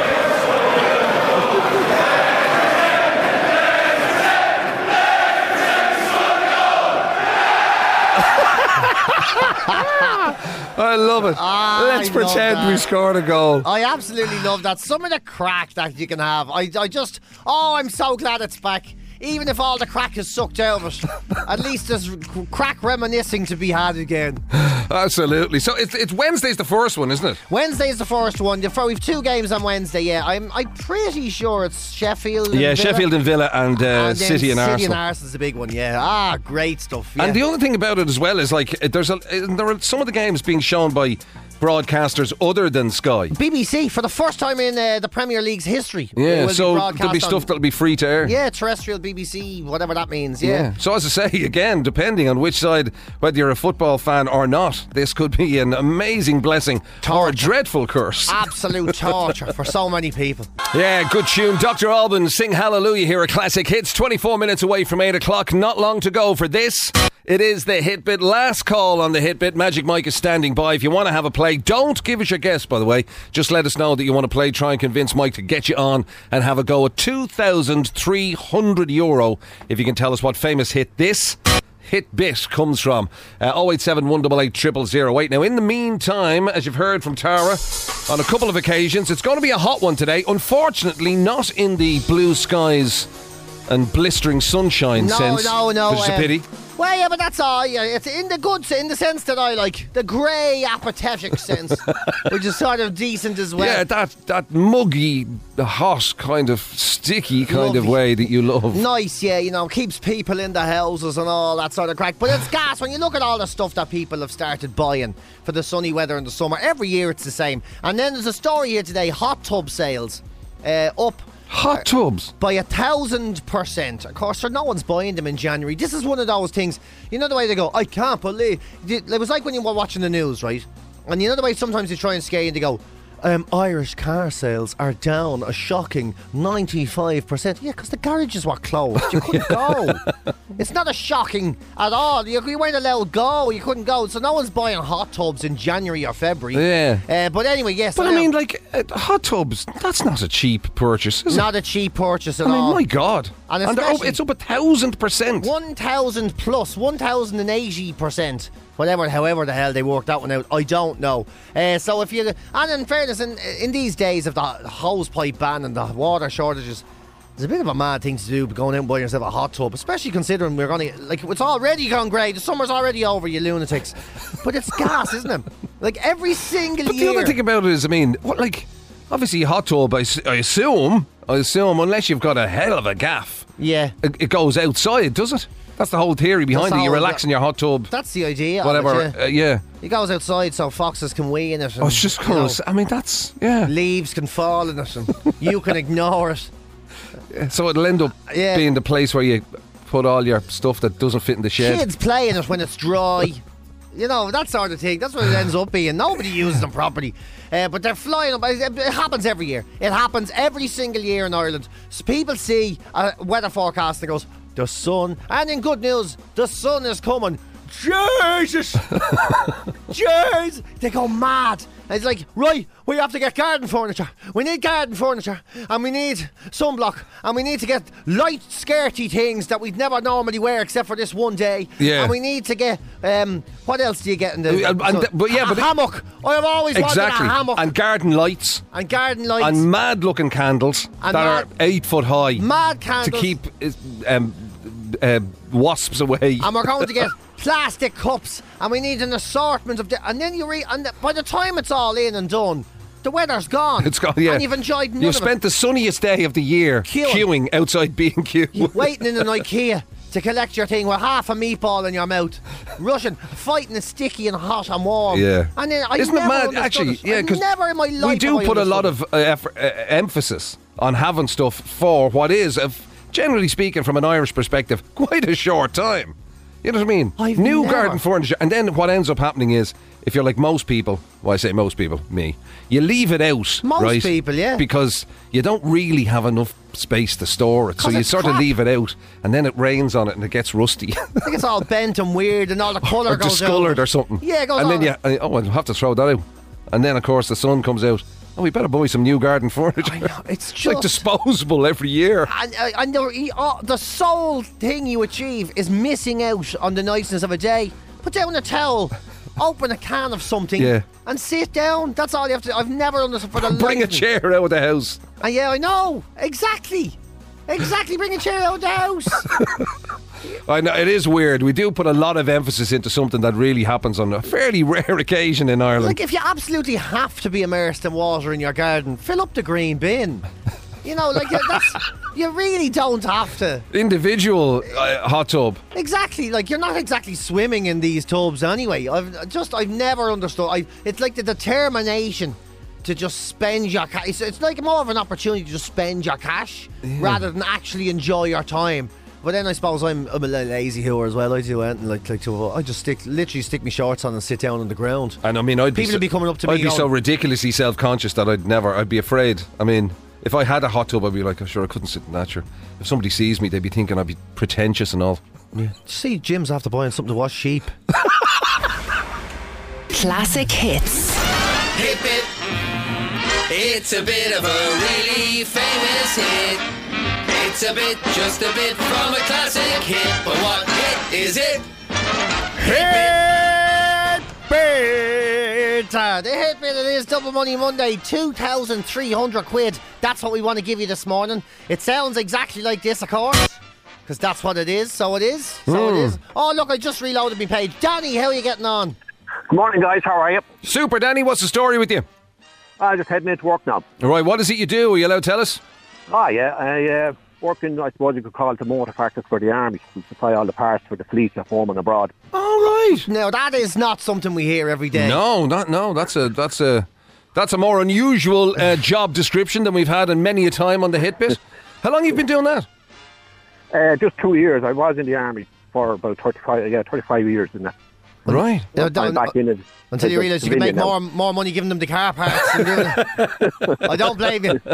I love it. Ah, Let's I love pretend that. we scored a goal. I absolutely love that. Some of the crack that you can have. I, I just, oh, I'm so glad it's back. Even if all the crack is sucked out of it, at least there's crack reminiscing to be had again. Absolutely. So it's, it's Wednesday's the first one, isn't it? Wednesday's the first one. We've two games on Wednesday. Yeah, I'm I'm pretty sure it's Sheffield. And Yeah, Villa. Sheffield and Villa and, uh, And then City and City Arsenal. and Arsenal's the big one. Yeah. Ah, great stuff. Yeah. And the other thing about it as well is like there's a, there are some of the games being shown by broadcasters other than Sky. B B C for the first time in uh, the Premier League's history. It Yeah, will be so broadcast there'll be on- stuff that'll be free to air. Yeah, terrestrial B B C, whatever that means. Yeah. So as I say, again, depending on which side, whether you're a football fan or not, this could be an amazing blessing or a Torture. dreadful curse. Absolute torture for so many people. Yeah, good tune. Doctor Alban, Sing Hallelujah here at Classic Hits. twenty-four minutes away from eight o'clock. Not long to go for this. It is the Hitbit. Last call on the Hitbit. Magic Mike is standing by. If you want to have a play, don't give us your guess, by the way. Just let us know that you want to play. Try and convince Mike to get you on and have a go at two thousand three hundred euro if you can tell us what famous hit this Hitbit comes from. Uh, oh eight seven, one eight eight, zero zero zero eight. Now, in the meantime, as you've heard from Tara on a couple of occasions, it's going to be a hot one today. Unfortunately, not in the blue skies and blistering sunshine No, sense. no, no. Which is a um, pity. Well, yeah, but that's all. Yeah, it's in the good, in the sense that I like the grey, apathetic sense, which is sort of decent as well. Yeah, that, that muggy, hot, kind of sticky kind of Lovely. way that you love. Nice, yeah, you know, keeps people in the houses and all that sort of crack. But it's gas when you look at all the stuff that people have started buying for the sunny weather in the summer. Every year it's the same. And then there's a story here today: hot tub sales uh, up Hot tubs. by a thousand percent. Of course, no one's buying them in January. This is one of those things. You know the way they go, I can't believe. It was like when you were watching the news, right? And you know the way sometimes you try and scare you and they go, um, Irish car sales are down a shocking ninety-five percent. Yeah, because the garages were closed. You couldn't go. It's not a shocking at all. You, you weren't allowed to go. You couldn't go. So no one's buying hot tubs in January or February. Yeah. Uh, but anyway, yes. But I now- mean, like, uh, hot tubs, that's not a cheap purchase, is not a cheap purchase it? at I mean, all. my God. And they're especially- up- it's up a thousand percent. one thousand plus, one thousand eighty percent. Whatever, however the hell they worked that one out, I don't know. Uh, so if you, and in fairness, in, in these days of the hose pipe ban and the water shortages, it's a bit of a mad thing to do, going out and buying yourself a hot tub, especially considering we're going to, like, it's already gone grey, the summer's already over, you lunatics. But it's gas, isn't it? Like, every single But year. the other thing about it is, I mean, what, like, obviously a hot tub, I, s- I assume, I assume, unless you've got a hell of a gaff, Yeah. it, it goes outside, does it? That's the whole theory behind That's it. You all- relax in your hot tub, That's the idea of whatever. it, yeah. Uh, yeah. It goes outside so foxes can wee in it. And, I was just you going know, to say, I mean, that's, yeah. leaves can fall in it and you can ignore it. So it'll end up Yeah. being the place where you put all your stuff that doesn't fit in the shed. Kids play in it when it's dry. You know, that sort of thing. That's what it ends up being. Nobody uses them properly. Uh, but they're flying up. It it happens every year. It happens every single year in Ireland. So people see a weather forecast and goes, the sun. And in good news, the sun is coming. Jesus! Jesus! They go mad. And it's like, right, we have to get garden furniture. We need garden furniture. And we need sunblock. And we need to get light, skirty things that we'd never normally wear except for this one day. Yeah. And we need to get, um, what else do you get in the... Uh, and so- th- but yeah, a but it- hammock. I have always Exactly. wanted a hammock. And garden lights. And garden lights. And mad looking candles And that mad- are eight foot high. Mad To candles. keep um, uh, wasps away. And we're going to get plastic cups, and we need an assortment of... Di- and then you read... And by the time it's all in and done, the weather's gone. It's gone, yeah. And you've enjoyed none You of spent the sunniest day of the year Queuing. queuing outside B and Q. it. Waiting in an IKEA to collect your thing with half a meatball in your mouth, rushing, fighting is sticky and hot and warm. Yeah. And then I Isn't it never mad? understood Actually, it. yeah, I because never in my life we do have I put a lot understood of uh, effort, uh, emphasis on having stuff for what is, uh, generally speaking, from an Irish perspective, quite a short time. You know what I mean? I've New never- garden furniture. And then what ends up happening is, if you're like most people, well, I say most people, me, you leave it out. Most right? people, yeah. Because you don't really have enough space to store it. So 'Cause you it's sort of crap. leave it out, and then it rains on it and it gets rusty. I think it's all bent and weird and all the colour or goes discoloured out. or something. Yeah, it goes And then on. you, oh, I'll have to throw that out. And then, of course, the sun comes out. Oh, we better buy some new garden furniture. I know, it's It's like just- disposable every year. And, uh, and the, oh, the sole thing you achieve is missing out on the niceness of a day. Put down a towel, open a can of something, Yeah. and sit down. That's all you have to do. I've never understood for the Bring a life of me. chair out of the house. And yeah, I know. Exactly. Exactly. Bring a chair out of the house. I know, it is weird. We do put a lot of emphasis into something that really happens on a fairly rare occasion in Ireland. Like, if you absolutely have to be immersed in water in your garden, fill up the green bin. You know, like, that's, you really don't have to. Individual uh, hot tub. Exactly, like you're not exactly swimming in these tubs anyway. I've just, I've never understood. I, it's like the determination to just spend your cash. It's, it's like more of an opportunity to just spend your cash rather than actually enjoy your time. But then I suppose I'm, I'm a little lazy here as well. I do anything like like to. I just stick, literally stick my shorts on and sit down on the ground. And I mean, I'd be People so, would be coming up to I'd me be so going- ridiculously self-conscious that I'd never. I'd be afraid. I mean, if I had a hot tub, I'd be like, oh, sure, I couldn't sit in that. Sure. If somebody sees me, they'd be thinking I'd be pretentious and all. See, Jim's after buying something to wash sheep. Classic hits. Hip it. It's a bit of a really famous hit. It's a bit, just a bit from a classic hit. But what hit is it? Hit bit! Uh, the hit bit it is Double Money Monday, two thousand three hundred quid. That's what we want to give you this morning. It sounds exactly like this, of course, because that's what it is, so it is, so it is. Oh, look, I just reloaded my page. Danny, how are you getting on? Good morning, guys. How are you? Super, Danny. What's the story with you? I'm just heading into work now. All right. What is it you do? Are you allowed to tell us? Ah, yeah. I uh, work in, I suppose you could call it the motor factory for the army. We supply all the parts for the fleet at home and abroad. All right. Now, that is not something we hear every day. No, not no. That's a that's a that's a more unusual uh, job description than we've had in many a time on the hit bit. How long have you been doing that? Uh, just two years. I was in the army for about thirty-five, yeah, thirty-five years in that. Right. Now, I'm don't- back in it. Until you as a realise you can make civilian now. more more money giving them the car parts than doing it. I don't blame you.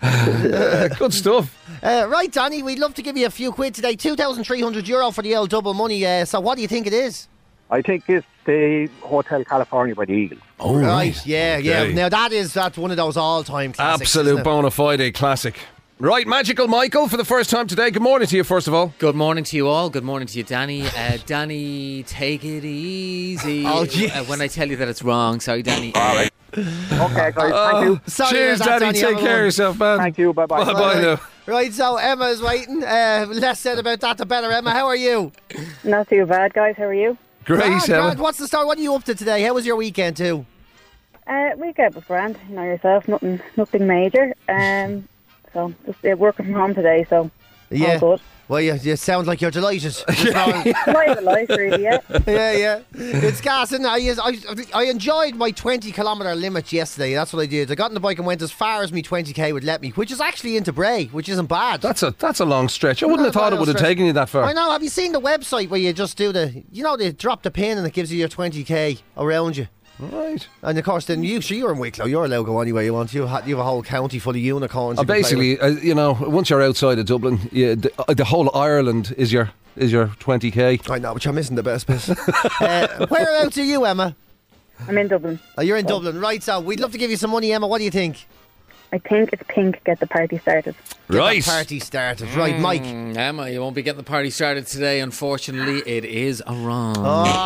Good stuff. Uh, right, Danny, we'd love to give you a few quid today. two thousand three hundred euro for the old double money. Uh, so what do you think it is? I think it's the Hotel California by the Eagles. Oh, Right, yeah, yeah. Okay. Now that is that's one of those all-time classics. Absolute isn't it? bona fide classic. Right, Magical Michael for the first time today. Good morning to you, first of all. Good morning to you all. Good morning to you, Danny. Uh, Danny, take it easy. Oh, jeez. Uh, when I tell you that it's wrong, sorry, Danny. All right. Okay, guys. Thank you. Sorry Cheers, about that, Danny. Danny. Take Have a care of good yourself, man. Thank you. Bye-bye. Bye bye now. Right, so Emma is waiting. Uh, less said about that, the better. Emma, how are you? Not too bad, guys. How are you? Great, Grand, Emma. grand. What's the story? What are you up to today? How was your weekend too? Uh, weekend was grand. You know yourself. Nothing, nothing major. Um, so just uh, working from home today. So Yeah. all good. Well, you, you sound like you're delighted. This morning. Life of life, really. Yeah. yeah, yeah. It's gas, isn't it? I, I, I enjoyed my twenty kilometre limit yesterday. That's what I did. I got on the bike and went as far as me twenty k would let me, which is actually into Bray, which isn't bad. That's a that's a long stretch. I wouldn't Not have thought a it would have stretch. taken you that far. I know. Have you seen the website where you just do the, you know, they drop the pin and it gives you your twenty k around you? Right. And of course, then you, so you're in Wicklow, you're allowed to go anywhere you want. You have, you have a whole county full of unicorns. Uh, you can play basically, uh, you know, once you're outside of Dublin, you, the, uh, the whole Ireland is your is your twenty k. with. I know, but you're missing the best bit. uh, whereabouts are you, Emma? I'm in Dublin. Oh, you're in Dublin, right? So we'd love to give you some money, Emma. What do you think? I think it's pink. Get the party started. Get Right. the party started, right, Mike? Mm, Emma, you won't be getting the party started today. Unfortunately, it is a wrong.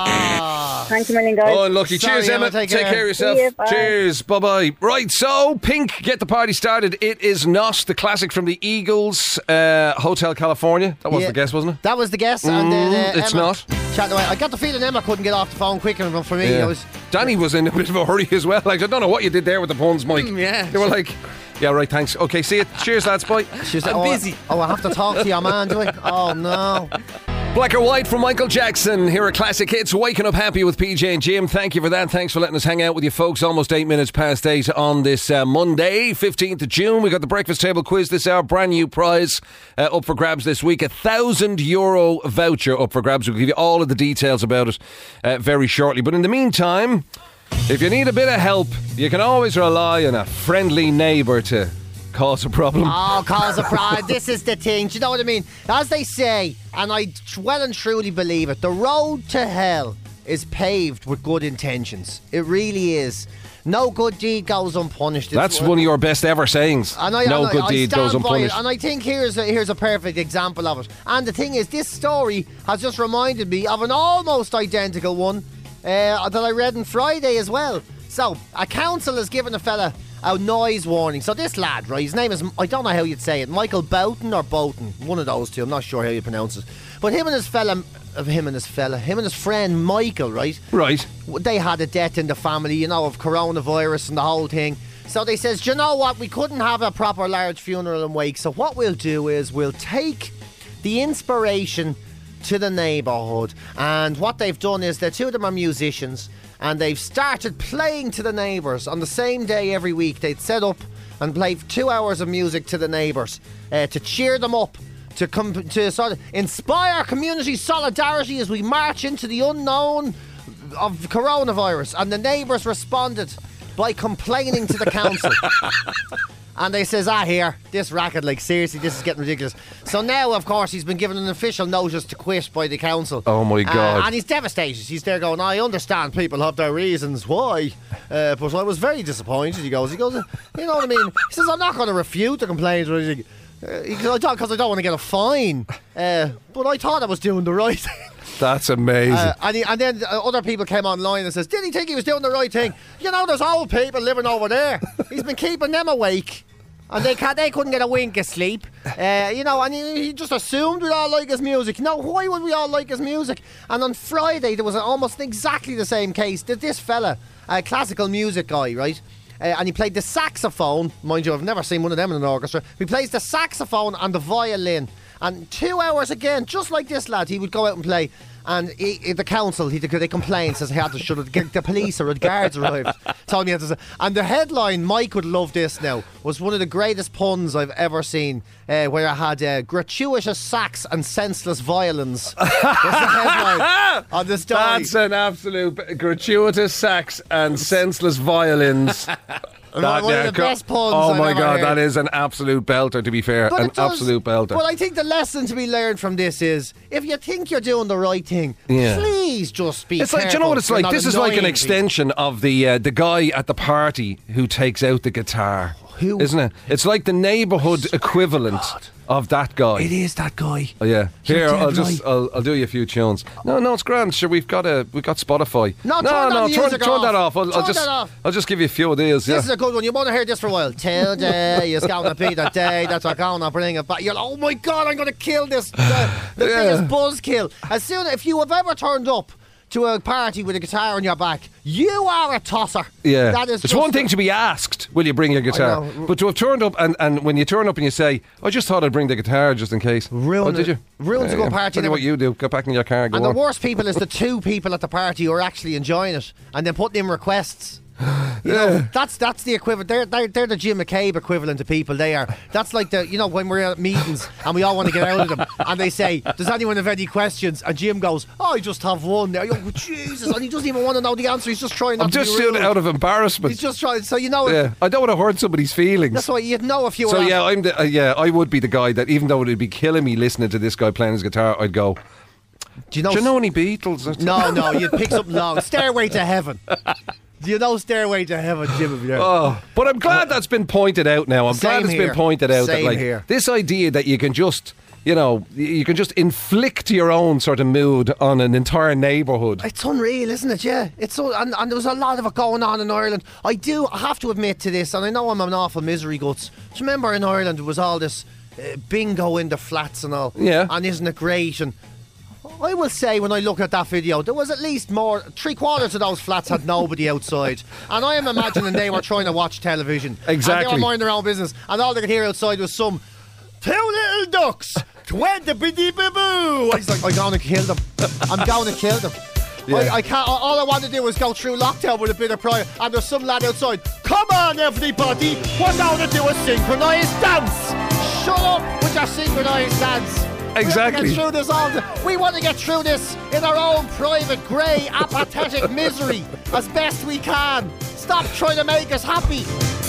Ah. Thanks a million, guys. Oh, unlucky. Sorry, Cheers, Emma, Emma. take Take, care. care of yourself. See you, bye. Cheers. Bye bye. Right, so Pink, get the party started. It is not the classic from the Eagles, uh, Hotel California. That was Yeah. the guess, wasn't it? That was the guess, and then uh, Mm, it's Emma not. chatting away. I got the feeling Emma couldn't get off the phone quick enough for me. I was. Danny was in a bit of a hurry as well. Like, I don't know what you did there with the puns, Mike. Mm, yeah. They were like, yeah, right, thanks. Okay, see you. Cheers, lads. Bye. She's I'm oh, busy. Oh, I have to talk to your man, do I? Oh no. Black or White from Michael Jackson here at Classic Hits. Waking up happy with P J and Jim. Thank you for that. Thanks for letting us hang out with you folks. Almost eight minutes past eight on this uh, Monday, fifteenth of June. We got the breakfast table quiz this hour. Brand new prize uh, up for grabs this week. A thousand euro voucher up for grabs. We'll give you all of the details about it uh, very shortly. But in the meantime, if you need a bit of help, you can always rely on a friendly neighbour to cause a problem. Oh, cause a problem. This is the thing. Do you know what I mean? As they say, and I well and truly believe it, the road to hell is paved with good intentions. It really is. No good deed goes unpunished. That's one of your best ever sayings. And I, no and good I, deed I goes stand by unpunished. it, and I think here's a, here's a perfect example of it. And the thing is, this story has just reminded me of an almost identical one uh, that I read on Friday as well. So, a council has given a fella a noise warning. So this lad, right, his name is, I don't know how you'd say it, Michael Boughton or Boughton, one of those two, I'm not sure how you pronounce it. But him and his fella, of him and his fella, him and his friend Michael, right? Right. They had a death in the family, you know, of coronavirus and the whole thing. So they says, do you know what, we couldn't have a proper large funeral and wake, so what we'll do is we'll take the inspiration to the neighbourhood. And what they've done is, the two of them are musicians, and they've started playing to the neighbours on the same day every week. They'd set up and play two hours of music to the neighbours uh, to cheer them up, to come to sort of inspire community solidarity as we march into the unknown of coronavirus. And the neighbours responded by complaining to the council. And they says, ah, here, this racket, like, seriously, this is getting ridiculous. So now, of course, he's been given an official notice to quit by the council. Oh, my God. Uh, and he's devastated. He's there going, I understand people have their reasons why, uh, but I was very disappointed, he goes. He goes, you know what I mean? He says, I'm not going to refute the complaint or anything, because uh, I, don't, I don't want to get a fine. Uh, but I thought I was doing the right thing. That's amazing. Uh, and, he, and then uh, other people came online and says, did he think he was doing the right thing? You know, there's old people living over there. He's been keeping them awake. And they can't, they couldn't get a wink of sleep. Uh, you know, and he, he just assumed we'd all like his music. No, why would we all like his music? And on Friday, there was almost exactly the same case. That this fella, a classical music guy, right? Uh, and he played the saxophone. Mind you, I've never seen one of them in an orchestra. He plays the saxophone and the violin. And two hours again, just like this lad, he would go out and play. And he, he, the council, he, they complained, says he had to shut it. The police or the guards arrived. Told me he had to. And the headline, Mike would love this now, was one of the greatest puns I've ever seen, uh, where I had uh, gratuitous sax and senseless violence. That's the headline on the story. That's an absolute gratuitous sax and senseless violins. That, one yeah, of the best puns Oh I've my ever God, heard. that is an absolute belter, to be fair. But an it does- absolute belter. But I think the lesson to be learned from this is, if you think you're doing the right thing, Yeah. please just be It's like, do you know careful what it's you're like? not This is like an annoying extension of the uh, the guy at the party who takes out the guitar, Who- isn't it? It's like the neighbourhood equivalent of that guy. people. It is that guy. Oh, yeah. You're Here, dead I'll just right. I'll, I'll do you a few tunes. No, no, it's grand. Sure, we've got a we've got Spotify. No, turn no, that no, turn, music turn that off. off. I'll, I'll Turn just that off. I'll just give you a few of these. This Yeah. is a good one. You want to hear this for a while. Today is going to be the day that we're going to bring it back. You're like, oh my God, I'm going to kill this. The, the Yeah. biggest buzzkill. As soon if you have ever turned up to a party with a guitar on your back, you are a tosser. Yeah, That is it's just one thing to be asked, will you bring your guitar? know. But to have turned up, and, and when you turn up and you say, I just thought I'd bring the guitar just in case. Ruin oh, did it. you? Ruins a good party, Tell you never- what you do. Get back in your car and go And the on. worst people is the two people at the party who are actually enjoying it and then putting in requests. You know, Yeah. that's that's the equivalent. They're, they're they're the Jim McCabe equivalent of people. They are. That's like the you know when we're at meetings and we all want to get out of them and they say, "Does anyone have any questions?" And Jim goes, "Oh, I just have one." There, oh, Jesus, and he doesn't even want to know the answer. He's just trying not I'm to just be doing rude. it out of embarrassment. He's just trying. So you know, yeah, I don't want to hurt somebody's feelings. that's why you'd know if you were. So at- yeah, I'm the, uh, yeah, I would be the guy that even though it'd be killing me listening to this guy playing his guitar, I'd go, do you know? do you know any Beatles? No, no, you'd pick something long. Stairway to Heaven. Do you know Stairway to Heaven, Jim? If you're- Oh, but I'm glad that's been pointed out now. I'm Same glad it's here. been pointed out that Same like here. this idea that you can just, you know, you can just inflict your own sort of mood on an entire neighbourhood. It's unreal, isn't it? Yeah, it's so, and, and there was a lot of it going on in Ireland. I do, I have to admit to this, and I know I'm an awful misery guts. Do you remember in Ireland there was all this uh, bingo in the flats and all? Yeah. And isn't it great? And I will say, when I look at that video, there was at least more, three quarters of those flats had nobody outside. And I am imagining they were trying to watch television. And they Exactly. were minding their own business. And all they could hear outside was some two little ducks twenty biddy boo boo. He's like, I'm going to kill them. I'm going to kill them. Yeah. I, I can't. All I want to do is go through lockdown with a bit of pride. And there's some lad outside. Come on, everybody. We're going to do a synchronised dance. Shut up with your synchronised dance. Exactly. We want to get through this all the, we want to get through this in our own private, grey, apathetic misery as best we can. Stop trying to make us happy.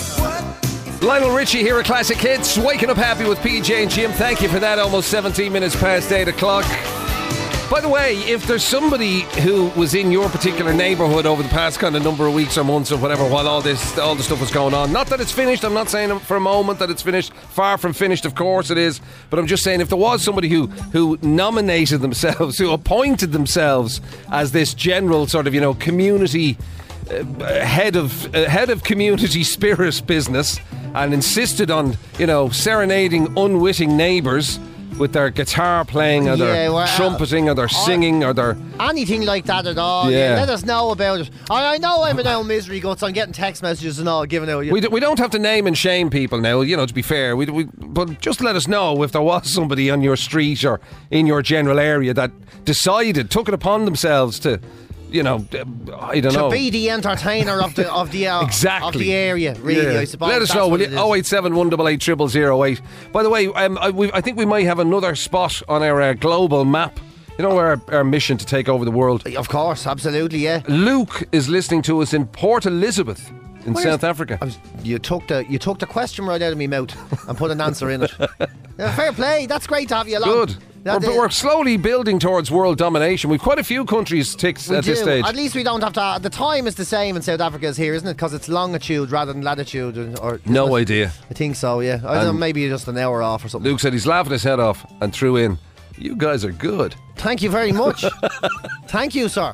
Lionel Richie here at Classic Hits. Waking up happy with P J and Jim. Thank you for that. Almost seventeen minutes past eight o'clock. By the way, if there's somebody who was in your particular neighbourhood over the past kind of number of weeks or months or whatever while all this, all the stuff was going on, not that it's finished, I'm not saying for a moment that it's finished, far from finished, of course it is, but I'm just saying if there was somebody who, who nominated themselves, who appointed themselves as this general sort of, you know, community uh, head of uh, head of community spirit business and insisted on, you know, serenading unwitting neighbours with their guitar playing or their Yeah, well, uh, trumpeting or their singing or their... Anything like that at all. Yeah. Yeah. Let us know about it. I, I know I'm in our misery guts. I'm getting text messages and all giving out. We, d- we don't have to name and shame people now, you know, to be fair. We, we, but just let us know if there was somebody on your street or in your general area that decided, took it upon themselves to... You know, I don't to know. To be the entertainer of the of the uh, exactly. of the area, really. Yeah. I suppose. Let us That's know, what will you? it is. oh eight seven, one eight eight, zero zero zero eight. By the way, um, I, we, I think we might have another spot on our uh, global map. You know, our, our mission to take over the world. Of course, absolutely, yeah. Luke is listening to us in Port Elizabeth in Where's, South Africa. I was, you took the you took the question right out of my mouth and put an answer in it. Yeah, fair play. That's great to have you along. Good. We're, That, uh, we're slowly building towards world domination. We've quite a few countries ticked we at do. this stage. At least we don't have to. The time is the same in South Africa as here, isn't it? Because it's longitude rather than latitude. Or No idea. I think so. Yeah. I don't know, maybe just an hour off or something. Luke said he's laughing his head off and threw in, "You guys are good." Thank you very much. Thank you, sir.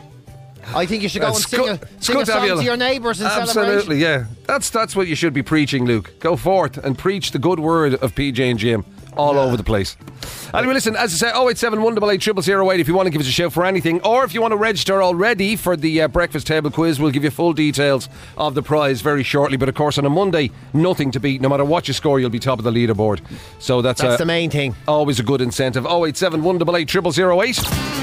I think you should go It's and sing good- a, it's sing good a to have song you to al- your neighbours in celebration. Absolutely, yeah. That's that's what you should be preaching, Luke. Go forth and preach the good word of P J and Jim all Yeah. over the place. Anyway, listen, as I say, oh eight seven, one eight eight, zero zero zero eight if you want to give us a shout for anything, or if you want to register already for the uh, breakfast table quiz, we'll give you full details of the prize very shortly. But of course, on a Monday, nothing to beat. No matter what you score, you'll be top of the leaderboard. So that's, That's uh, the main thing. always a good incentive. oh eight seven, one eight eight, zero zero zero eight.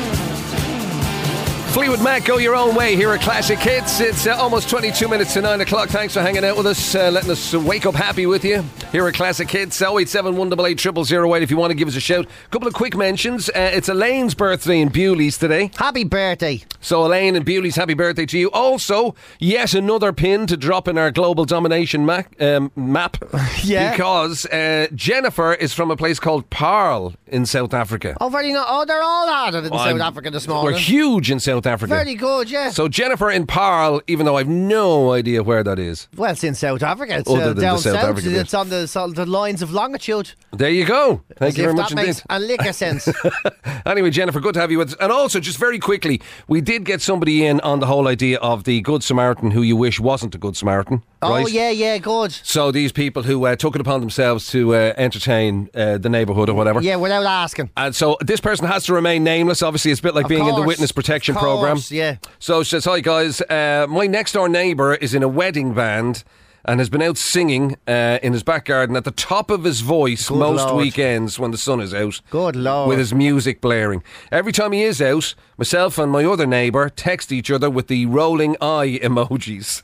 Fleetwood Mac, go your own way here at Classic Hits. It's uh, almost twenty-two minutes to nine o'clock. Thanks for hanging out with us, uh, letting us uh, wake up happy with you here at Classic Hits. oh eight seven, one eight eight, zero zero zero eight if you want to give us a shout. A couple of quick mentions. Uh, it's Elaine's birthday in Bewley's today. Happy birthday. So Elaine and Bewley's, happy birthday to you. Also, yet another pin to drop in our global domination mac, um, map. Yeah. Because uh, Jennifer is from a place called Paarl in South Africa. Oh, very nice. Oh, they're all at it in Well, South I'm- Africa this We're morning. huge in South Africa. Very good, yeah. So Jennifer in Paarl, even though I've no idea where that is. Well, it's in South Africa. It's Other uh, than the down South south. Africa bit. It's on the, so the lines of longitude. There you go. Thank As you if very much that indeed. makes a lick of sense. Anyway, Jennifer, good to have you with us. And also, just very quickly, we did get somebody in on the whole idea of the Good Samaritan who you wish wasn't a Good Samaritan. Oh, right? yeah, yeah, good. So these people who uh, took it upon themselves to uh, entertain uh, the neighbourhood or whatever. Yeah, without asking. And so this person has to remain nameless. Obviously, it's a bit like Of being in the course. witness protection Of program. course, yeah. So she says, "Hi guys, uh, my next door neighbour is in a wedding band and has been out singing uh, in his back garden at the top of his voice Good most Lord. weekends when the sun is out. Good Lord. With his music blaring. Every time he is out, myself and my other neighbour text each other with the rolling eye emojis."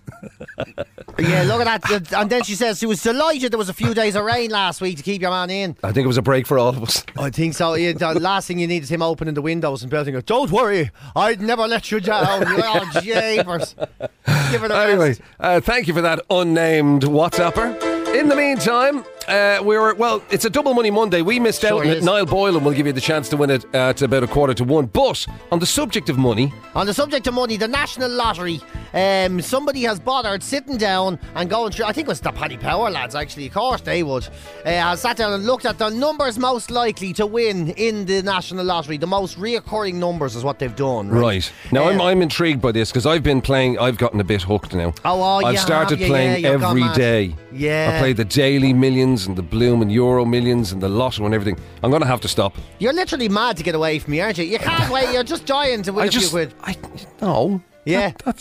Yeah, look at that. And then she says she was delighted there was a few days of rain last week to keep your man in. I think it was a break for all of us. I think so. Yeah, the last thing you need is him opening the windows and belting it. Don't worry, I'd never let you down. Oh, jeepers. Give it a Anyway, rest. uh, thank you for that unnamed WhatsApper. In the meantime, uh, we were, well, it's a double money Monday. We missed Sure out on it. is. Niall Boylan will give you the chance to win it at about a quarter to one. But on the subject of money, On the subject of money, the National Lottery, um, somebody has bothered sitting down and going through, I think it was the Paddy Power lads actually, of course they would, uh, has sat down and looked at the numbers most likely to win in the National Lottery. The most reoccurring numbers is what they've done. Right. right. Now, I'm, Um, I'm intrigued by this because I've been playing, I've gotten a bit hooked now. Oh, oh, I've you started have, yeah, playing yeah, you've gone every mad. day. Yeah. I play the Daily Millions and the Bloom and Euro Millions and the Lotto and everything. I'm going to have to stop. You're literally mad to get away from me, aren't you? You can't wait, you're just dying to win I a just, few quid. I, no. Yeah. That- that's...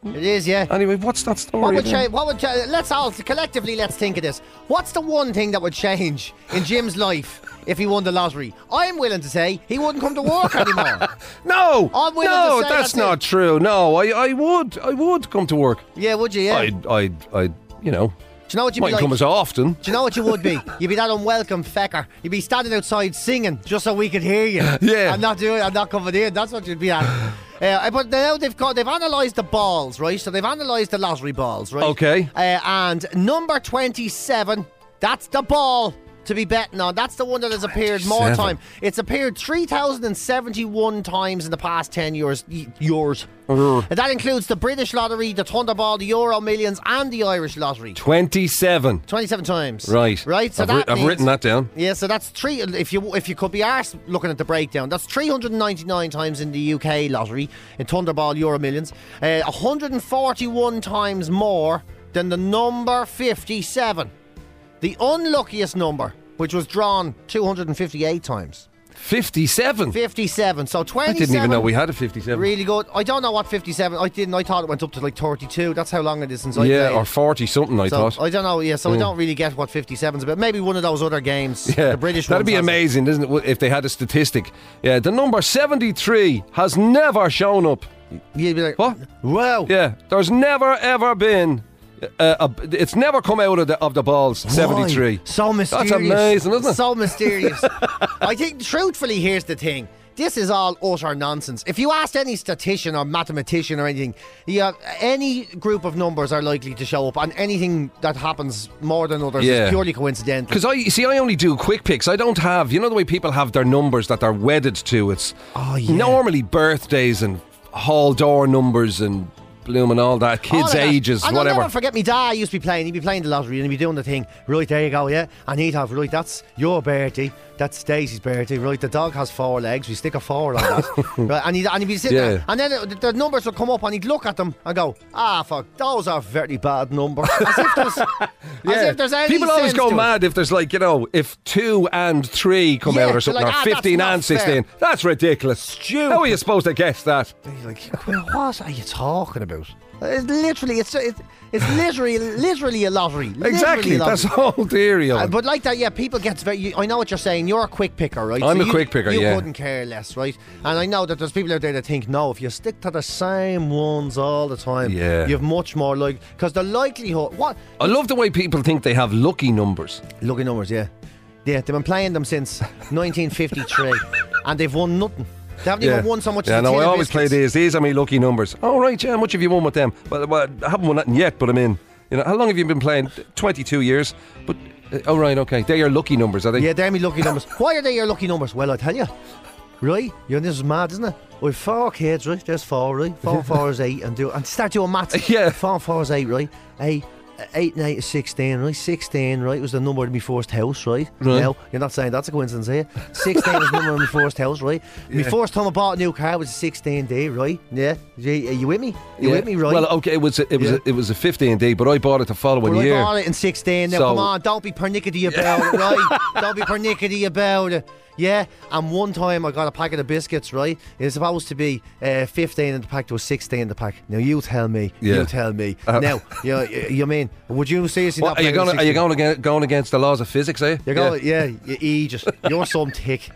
It is, yeah. Anyway, what's that story? What would then? change? What would cha- let's all collectively let's think of this. What's the one thing that would change in Jim's life if he won the lottery? I'm willing to say he wouldn't come to work anymore. No, I'm willing no, to say that's that's not it. true. No, I, I would, I would come to work. Yeah, would you? Yeah. I'd, I'd, I'd, you know, Do you know what you'd be mightn't like? come as often. Do you know what you would be? You'd be that unwelcome fecker. You'd be standing outside singing just so we could hear you. Yeah. I'm not doing. I'm not coming in. That's what you'd be at. Uh, but now they've got they've analysed the balls, right? So they've analysed the lottery balls, right? Okay. Uh, and number twenty-seven, that's the ball to be betting on. That's the one that has appeared more twenty-seven. time. It's appeared three thousand seventy-one times in the past ten years. y- Yours. Urgh. And that includes the British Lottery, the Thunderball, the Euro Millions, and the Irish Lottery. Twenty-seven. twenty-seven times. Right. Right. So I've, that writ- I've means- written that down. Yeah, so that's three. If you if you could be arsed looking at the breakdown, that's three hundred ninety-nine times in the U K lottery in Thunderball Euro Millions, uh, one hundred forty-one times more than the number fifty-seven, the unluckiest number, which was drawn two hundred fifty-eight times. Fifty-seven. fifty-seven. So I twenty-seven. didn't even know we had a fifty-seven. Really good. I don't know what fifty-seven. I didn't. I thought it went up to like thirty-two. That's how long it is since I Yeah, played. or forty something. I So, thought. I don't know, yeah, so I Mm. don't really get what fifty-seven's about. Maybe one of those other games, Yeah, the British that'd ones be has it. amazing, isn't it? If they had a statistic. Yeah, the number seventy-three has never shown up. You'd be like, What? wow. Yeah, there's never ever been. Uh, a, it's never come out of the of the balls. seventy-three. Why? So mysterious. That's amazing, isn't it? So mysterious. I think, truthfully, here's the thing. This is all utter nonsense. If you asked any statistician or mathematician or anything, yeah, any group of numbers are likely to show up, and anything that happens more than others Yeah. is purely coincidental. Because I see, I only do quick picks. I don't have, you know, the way people have their numbers that they're wedded to. It's Oh, yeah. normally birthdays and hall door numbers and blooming all that, All kids' of that. ages, and whatever. I'll never forget, my dad used to be playing. He'd be playing the lottery and he'd be doing the thing. Right, there you go, yeah. And he'd have, right, that's your birthday. That's Stacey's birthday. Right, the dog has four legs. We stick a four on that. Right, and, he'd, and he'd be sitting Yeah. there. And then the, the numbers would come up and he'd look at them and go, ah, fuck, those are very bad numbers. As if there's, as if there's any People always sense go to it. mad if there's like, you know, if two and three come Yeah, out or they're something, like, or "Ah, that's fifteen not and fair." sixteen. That's ridiculous. Stupid. How are you supposed to guess that? You're like, well, what are you talking about? It's literally, it's it's, it's literally, literally a lottery. Literally Exactly. a lottery. That's the whole theory of Uh, it. but like that, yeah, people get very. You, I know what you're saying. You're a quick picker, right? I'm a you, quick picker, You yeah. couldn't care less, right? And I know that there's people out there that think, no, if you stick to the same ones all the time, Yeah. you have much more like because the likelihood. What I love the way people think they have lucky numbers. lucky numbers? Yeah, yeah. They've been playing them since nineteen fifty-three, and they've won nothing. They haven't even won so much. Yeah, as a no, tin I of always play biscuits. these. These are my lucky numbers. Oh, right, yeah, how much have you won with them? Well, well, I haven't won nothing yet, but I'm in. You know, how long have you been playing? twenty-two years. But, uh, oh, right, okay. They're your lucky numbers, are they? Yeah, they're my lucky numbers. Why are they your lucky numbers? Well, I tell you, right? You know, this is mad, isn't it? We've four kids, right? There's four, right? Four and four is eight, and do and start doing maths. Yeah. Four and four is eight, right? Eight, eight and eight is sixteen, right? Sixteen, right? Was the number of my first house, right? Right. Now you're not saying that's a coincidence, are you? Sixteen was the number of my first house, right? My Yeah. first time I bought a new car was a sixteen D, right? Yeah. You, are you with me? You Yeah. with me, right? Well, okay, it was a, it was Yeah. a, it was a fifteen D, but I bought it the following Well, year. I bought it in sixteen. Now, So- come on, don't be pernickety about it, right? Don't be pernickety about it. Yeah, and one time I got a packet of biscuits, right? It's supposed to be uh, fifteen in the pack, to a sixteen in the pack. Now, you tell me. Yeah. You tell me. Uh, now, you, you mean, would you seriously What, not are you play with going? Are you sixteen? going against, going against the laws of physics? Are you? You're going, yeah, you Aegis. You're some tick.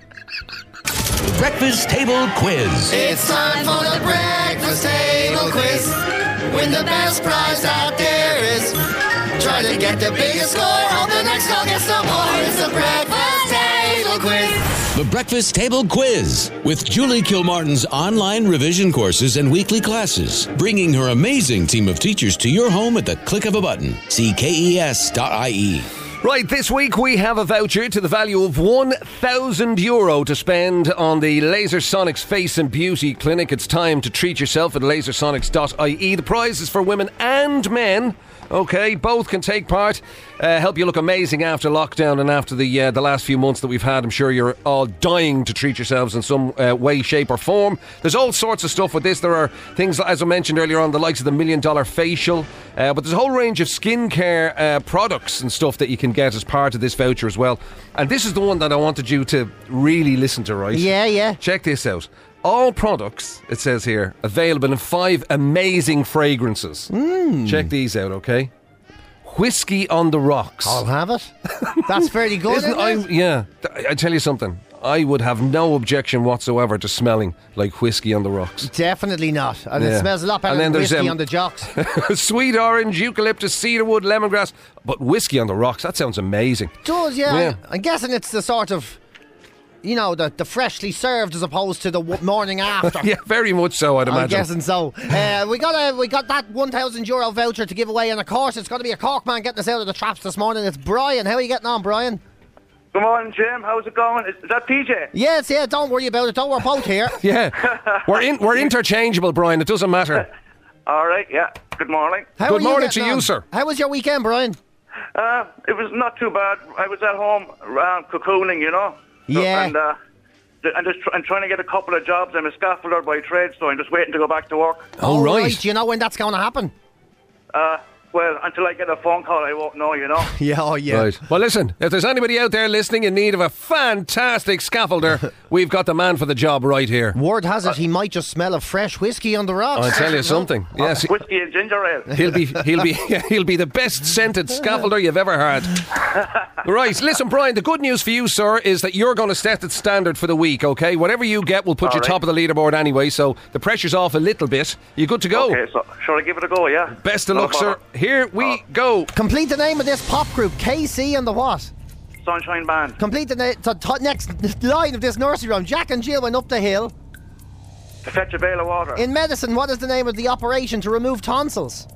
Breakfast Table Quiz. It's time for the breakfast table quiz. Win the best prize out there is. Try to get the biggest score. Hope the next call gets the more. It's the breakfast table quiz. The Breakfast Table Quiz with Julie Kilmartin's online revision courses and weekly classes, bringing her amazing team of teachers to your home at the click of a button. See K E S dot I E. Right, this week we have a voucher to the value of one thousand euro to spend on the Lasersonics Face and Beauty Clinic. It's time to treat yourself at lasersonics dot I E. The prize is for women and men. Okay, both can take part. Uh, help you look amazing after lockdown and after the uh, the last few months that we've had. I'm sure you're all dying to treat yourselves in some uh, way, shape or form. There's all sorts of stuff with this. There are things, as I mentioned earlier on, the likes of the Million Dollar Facial. Uh, but there's a whole range of skincare uh, products and stuff that you can get as part of this voucher as well. And this is the one that I wanted you to really listen to, right? Yeah, yeah. Check this out. All products, it says here, available in five amazing fragrances. Mm. Check these out, okay? Whiskey on the Rocks. I'll have it. That's very good, isn't, Isn't I, it? yeah. Th- I tell you something. I would have no objection whatsoever to smelling like whiskey on the rocks. Definitely not. And Yeah. it smells a lot better And then than there's, whiskey um, on the jocks. Sweet orange, eucalyptus, cedarwood, lemongrass. But whiskey on the rocks, that sounds amazing. Does, yeah. Yeah. I'm guessing it's the sort of, you know, the, the freshly served as opposed to the w- morning after. Yeah, very much so, I'd I'm imagine. guessing so. Uh, we got a, we got that one thousand euro voucher to give away, and of course it's got to be a Cork man getting us out of the traps this morning. It's Brian. How are you getting on, Brian? Good morning, Jim. How's it going? Is, is that P J? Yes, yeah. Don't worry about it. Don't we're both here. Yeah, we're in, we're interchangeable, Brian. It doesn't matter. All right, yeah. Good morning. How Good are you morning getting to you, on? sir. How was your weekend, Brian? Uh, it was not too bad. I was at home around cocooning, you know. So- Yeah. And uh, th- I'm just tr- I'm trying to get a couple of jobs. I'm a scaffolder by trade, so I'm just waiting to go back to work. Oh, right. Do you know when that's going to happen? Uh, well, until I get a phone call, I won't know, you know. Yeah, oh yeah. Right. Well, listen, if there's anybody out there listening in need of a fantastic scaffolder, we've got the man for the job right here. Word has it he might just smell of fresh whiskey on the rocks. I'll tell you something. Yes, he- Whiskey and ginger ale. he'll be he'll be he'll be the best scented scaffolder you've ever had. Right, listen, Brian. The good news for you, sir, is that you're going to set the standard for the week. Okay, whatever you get, will put All you right. top of the leaderboard anyway. So the pressure's off a little bit. You good to go? Okay, so shall I give it a go, yeah? Best of No luck, sir. bother. Here we Oh. go. Complete the name of this pop group, K C and the what? Sunshine Band. Complete the na- t- t- next line of this nursery rhyme. Jack and Jill went up the hill. To fetch a bale of water. In medicine, what is the name of the operation to remove tonsils?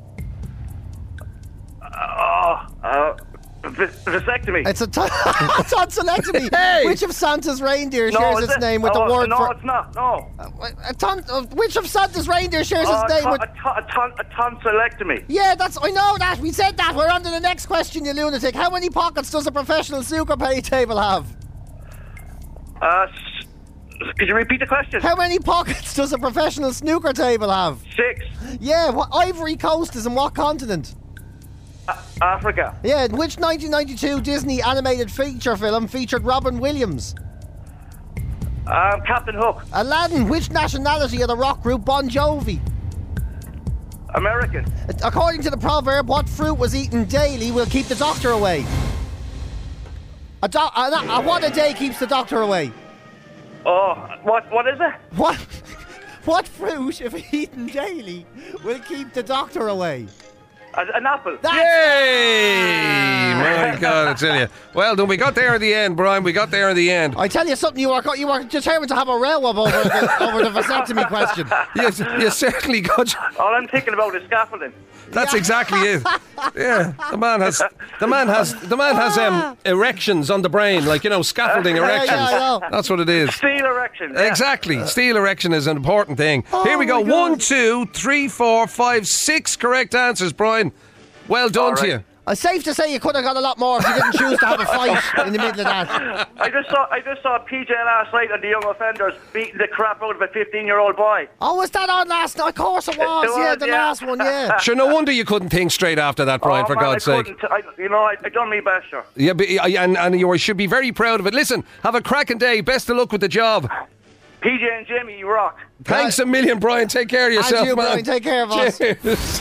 Oh, uh, vis- vasectomy. It's a t- tonsillectomy. Hey! Which of Santa's reindeer no, shares is its it? name with oh, the word no, for... it's not. No. A ton- uh, which of Santa's reindeer shares Oh, its a, name ton- with... a, ton- a, ton- a tonsillectomy. Yeah, that's... I know that. We said that. We're on to the next question, you lunatic. How many pockets does a professional snooker pay table have? Uh, s- could you repeat the question? How many pockets does a professional snooker table have? Six. Yeah, what Ivory Coast is in what continent? Africa. Yeah, which nineteen ninety-two Disney animated feature film featured Robin Williams? Um, Captain Hook. Aladdin, which nationality of the rock group Bon Jovi? American. According to the proverb, what fruit was eaten daily will keep the doctor away? A, do- a, a what a day keeps the doctor away? Oh, what? What is it? What what fruit, if eaten daily, will keep the doctor away? A, an apple. Yay! My God, I tell you. Well done. We got there at the end, Brian. We got there at the end. I tell you something, you were you were determined to have a railway over the, over the vasectomy question. Yes, you certainly got. All I'm thinking about is scaffolding. That's exactly it. Yeah, the man has the man has the man has um, erections on the brain, like you know, scaffolding Yeah, erections. yeah, I know. That's what it is. Steel erection. Yeah. Exactly. Steel erection is an important thing. Here we go. my God. One, two, three, four, five, six correct answers, Brian. Well done All to right. you. It's safe to say you could have got a lot more if you didn't choose to have a fight in the middle of that. I just saw I just saw P J last night on the Young Offenders beating the crap out of a fifteen-year-old boy. Oh, was that on last night? Of course it was. It yeah, was, the yeah. last one, yeah. Sure, no wonder you couldn't think straight after that, Brian, oh, for man, God's I sake. couldn't. I, you know, I, I done me best, sure. Yeah, but, and, and you should be very proud of it. Listen, have a cracking day. Best of luck with the job. P J and Jimmy, you rock. Thanks a million, Brian. Take care of yourself, And you, man. Brian, take care of us. Cheers.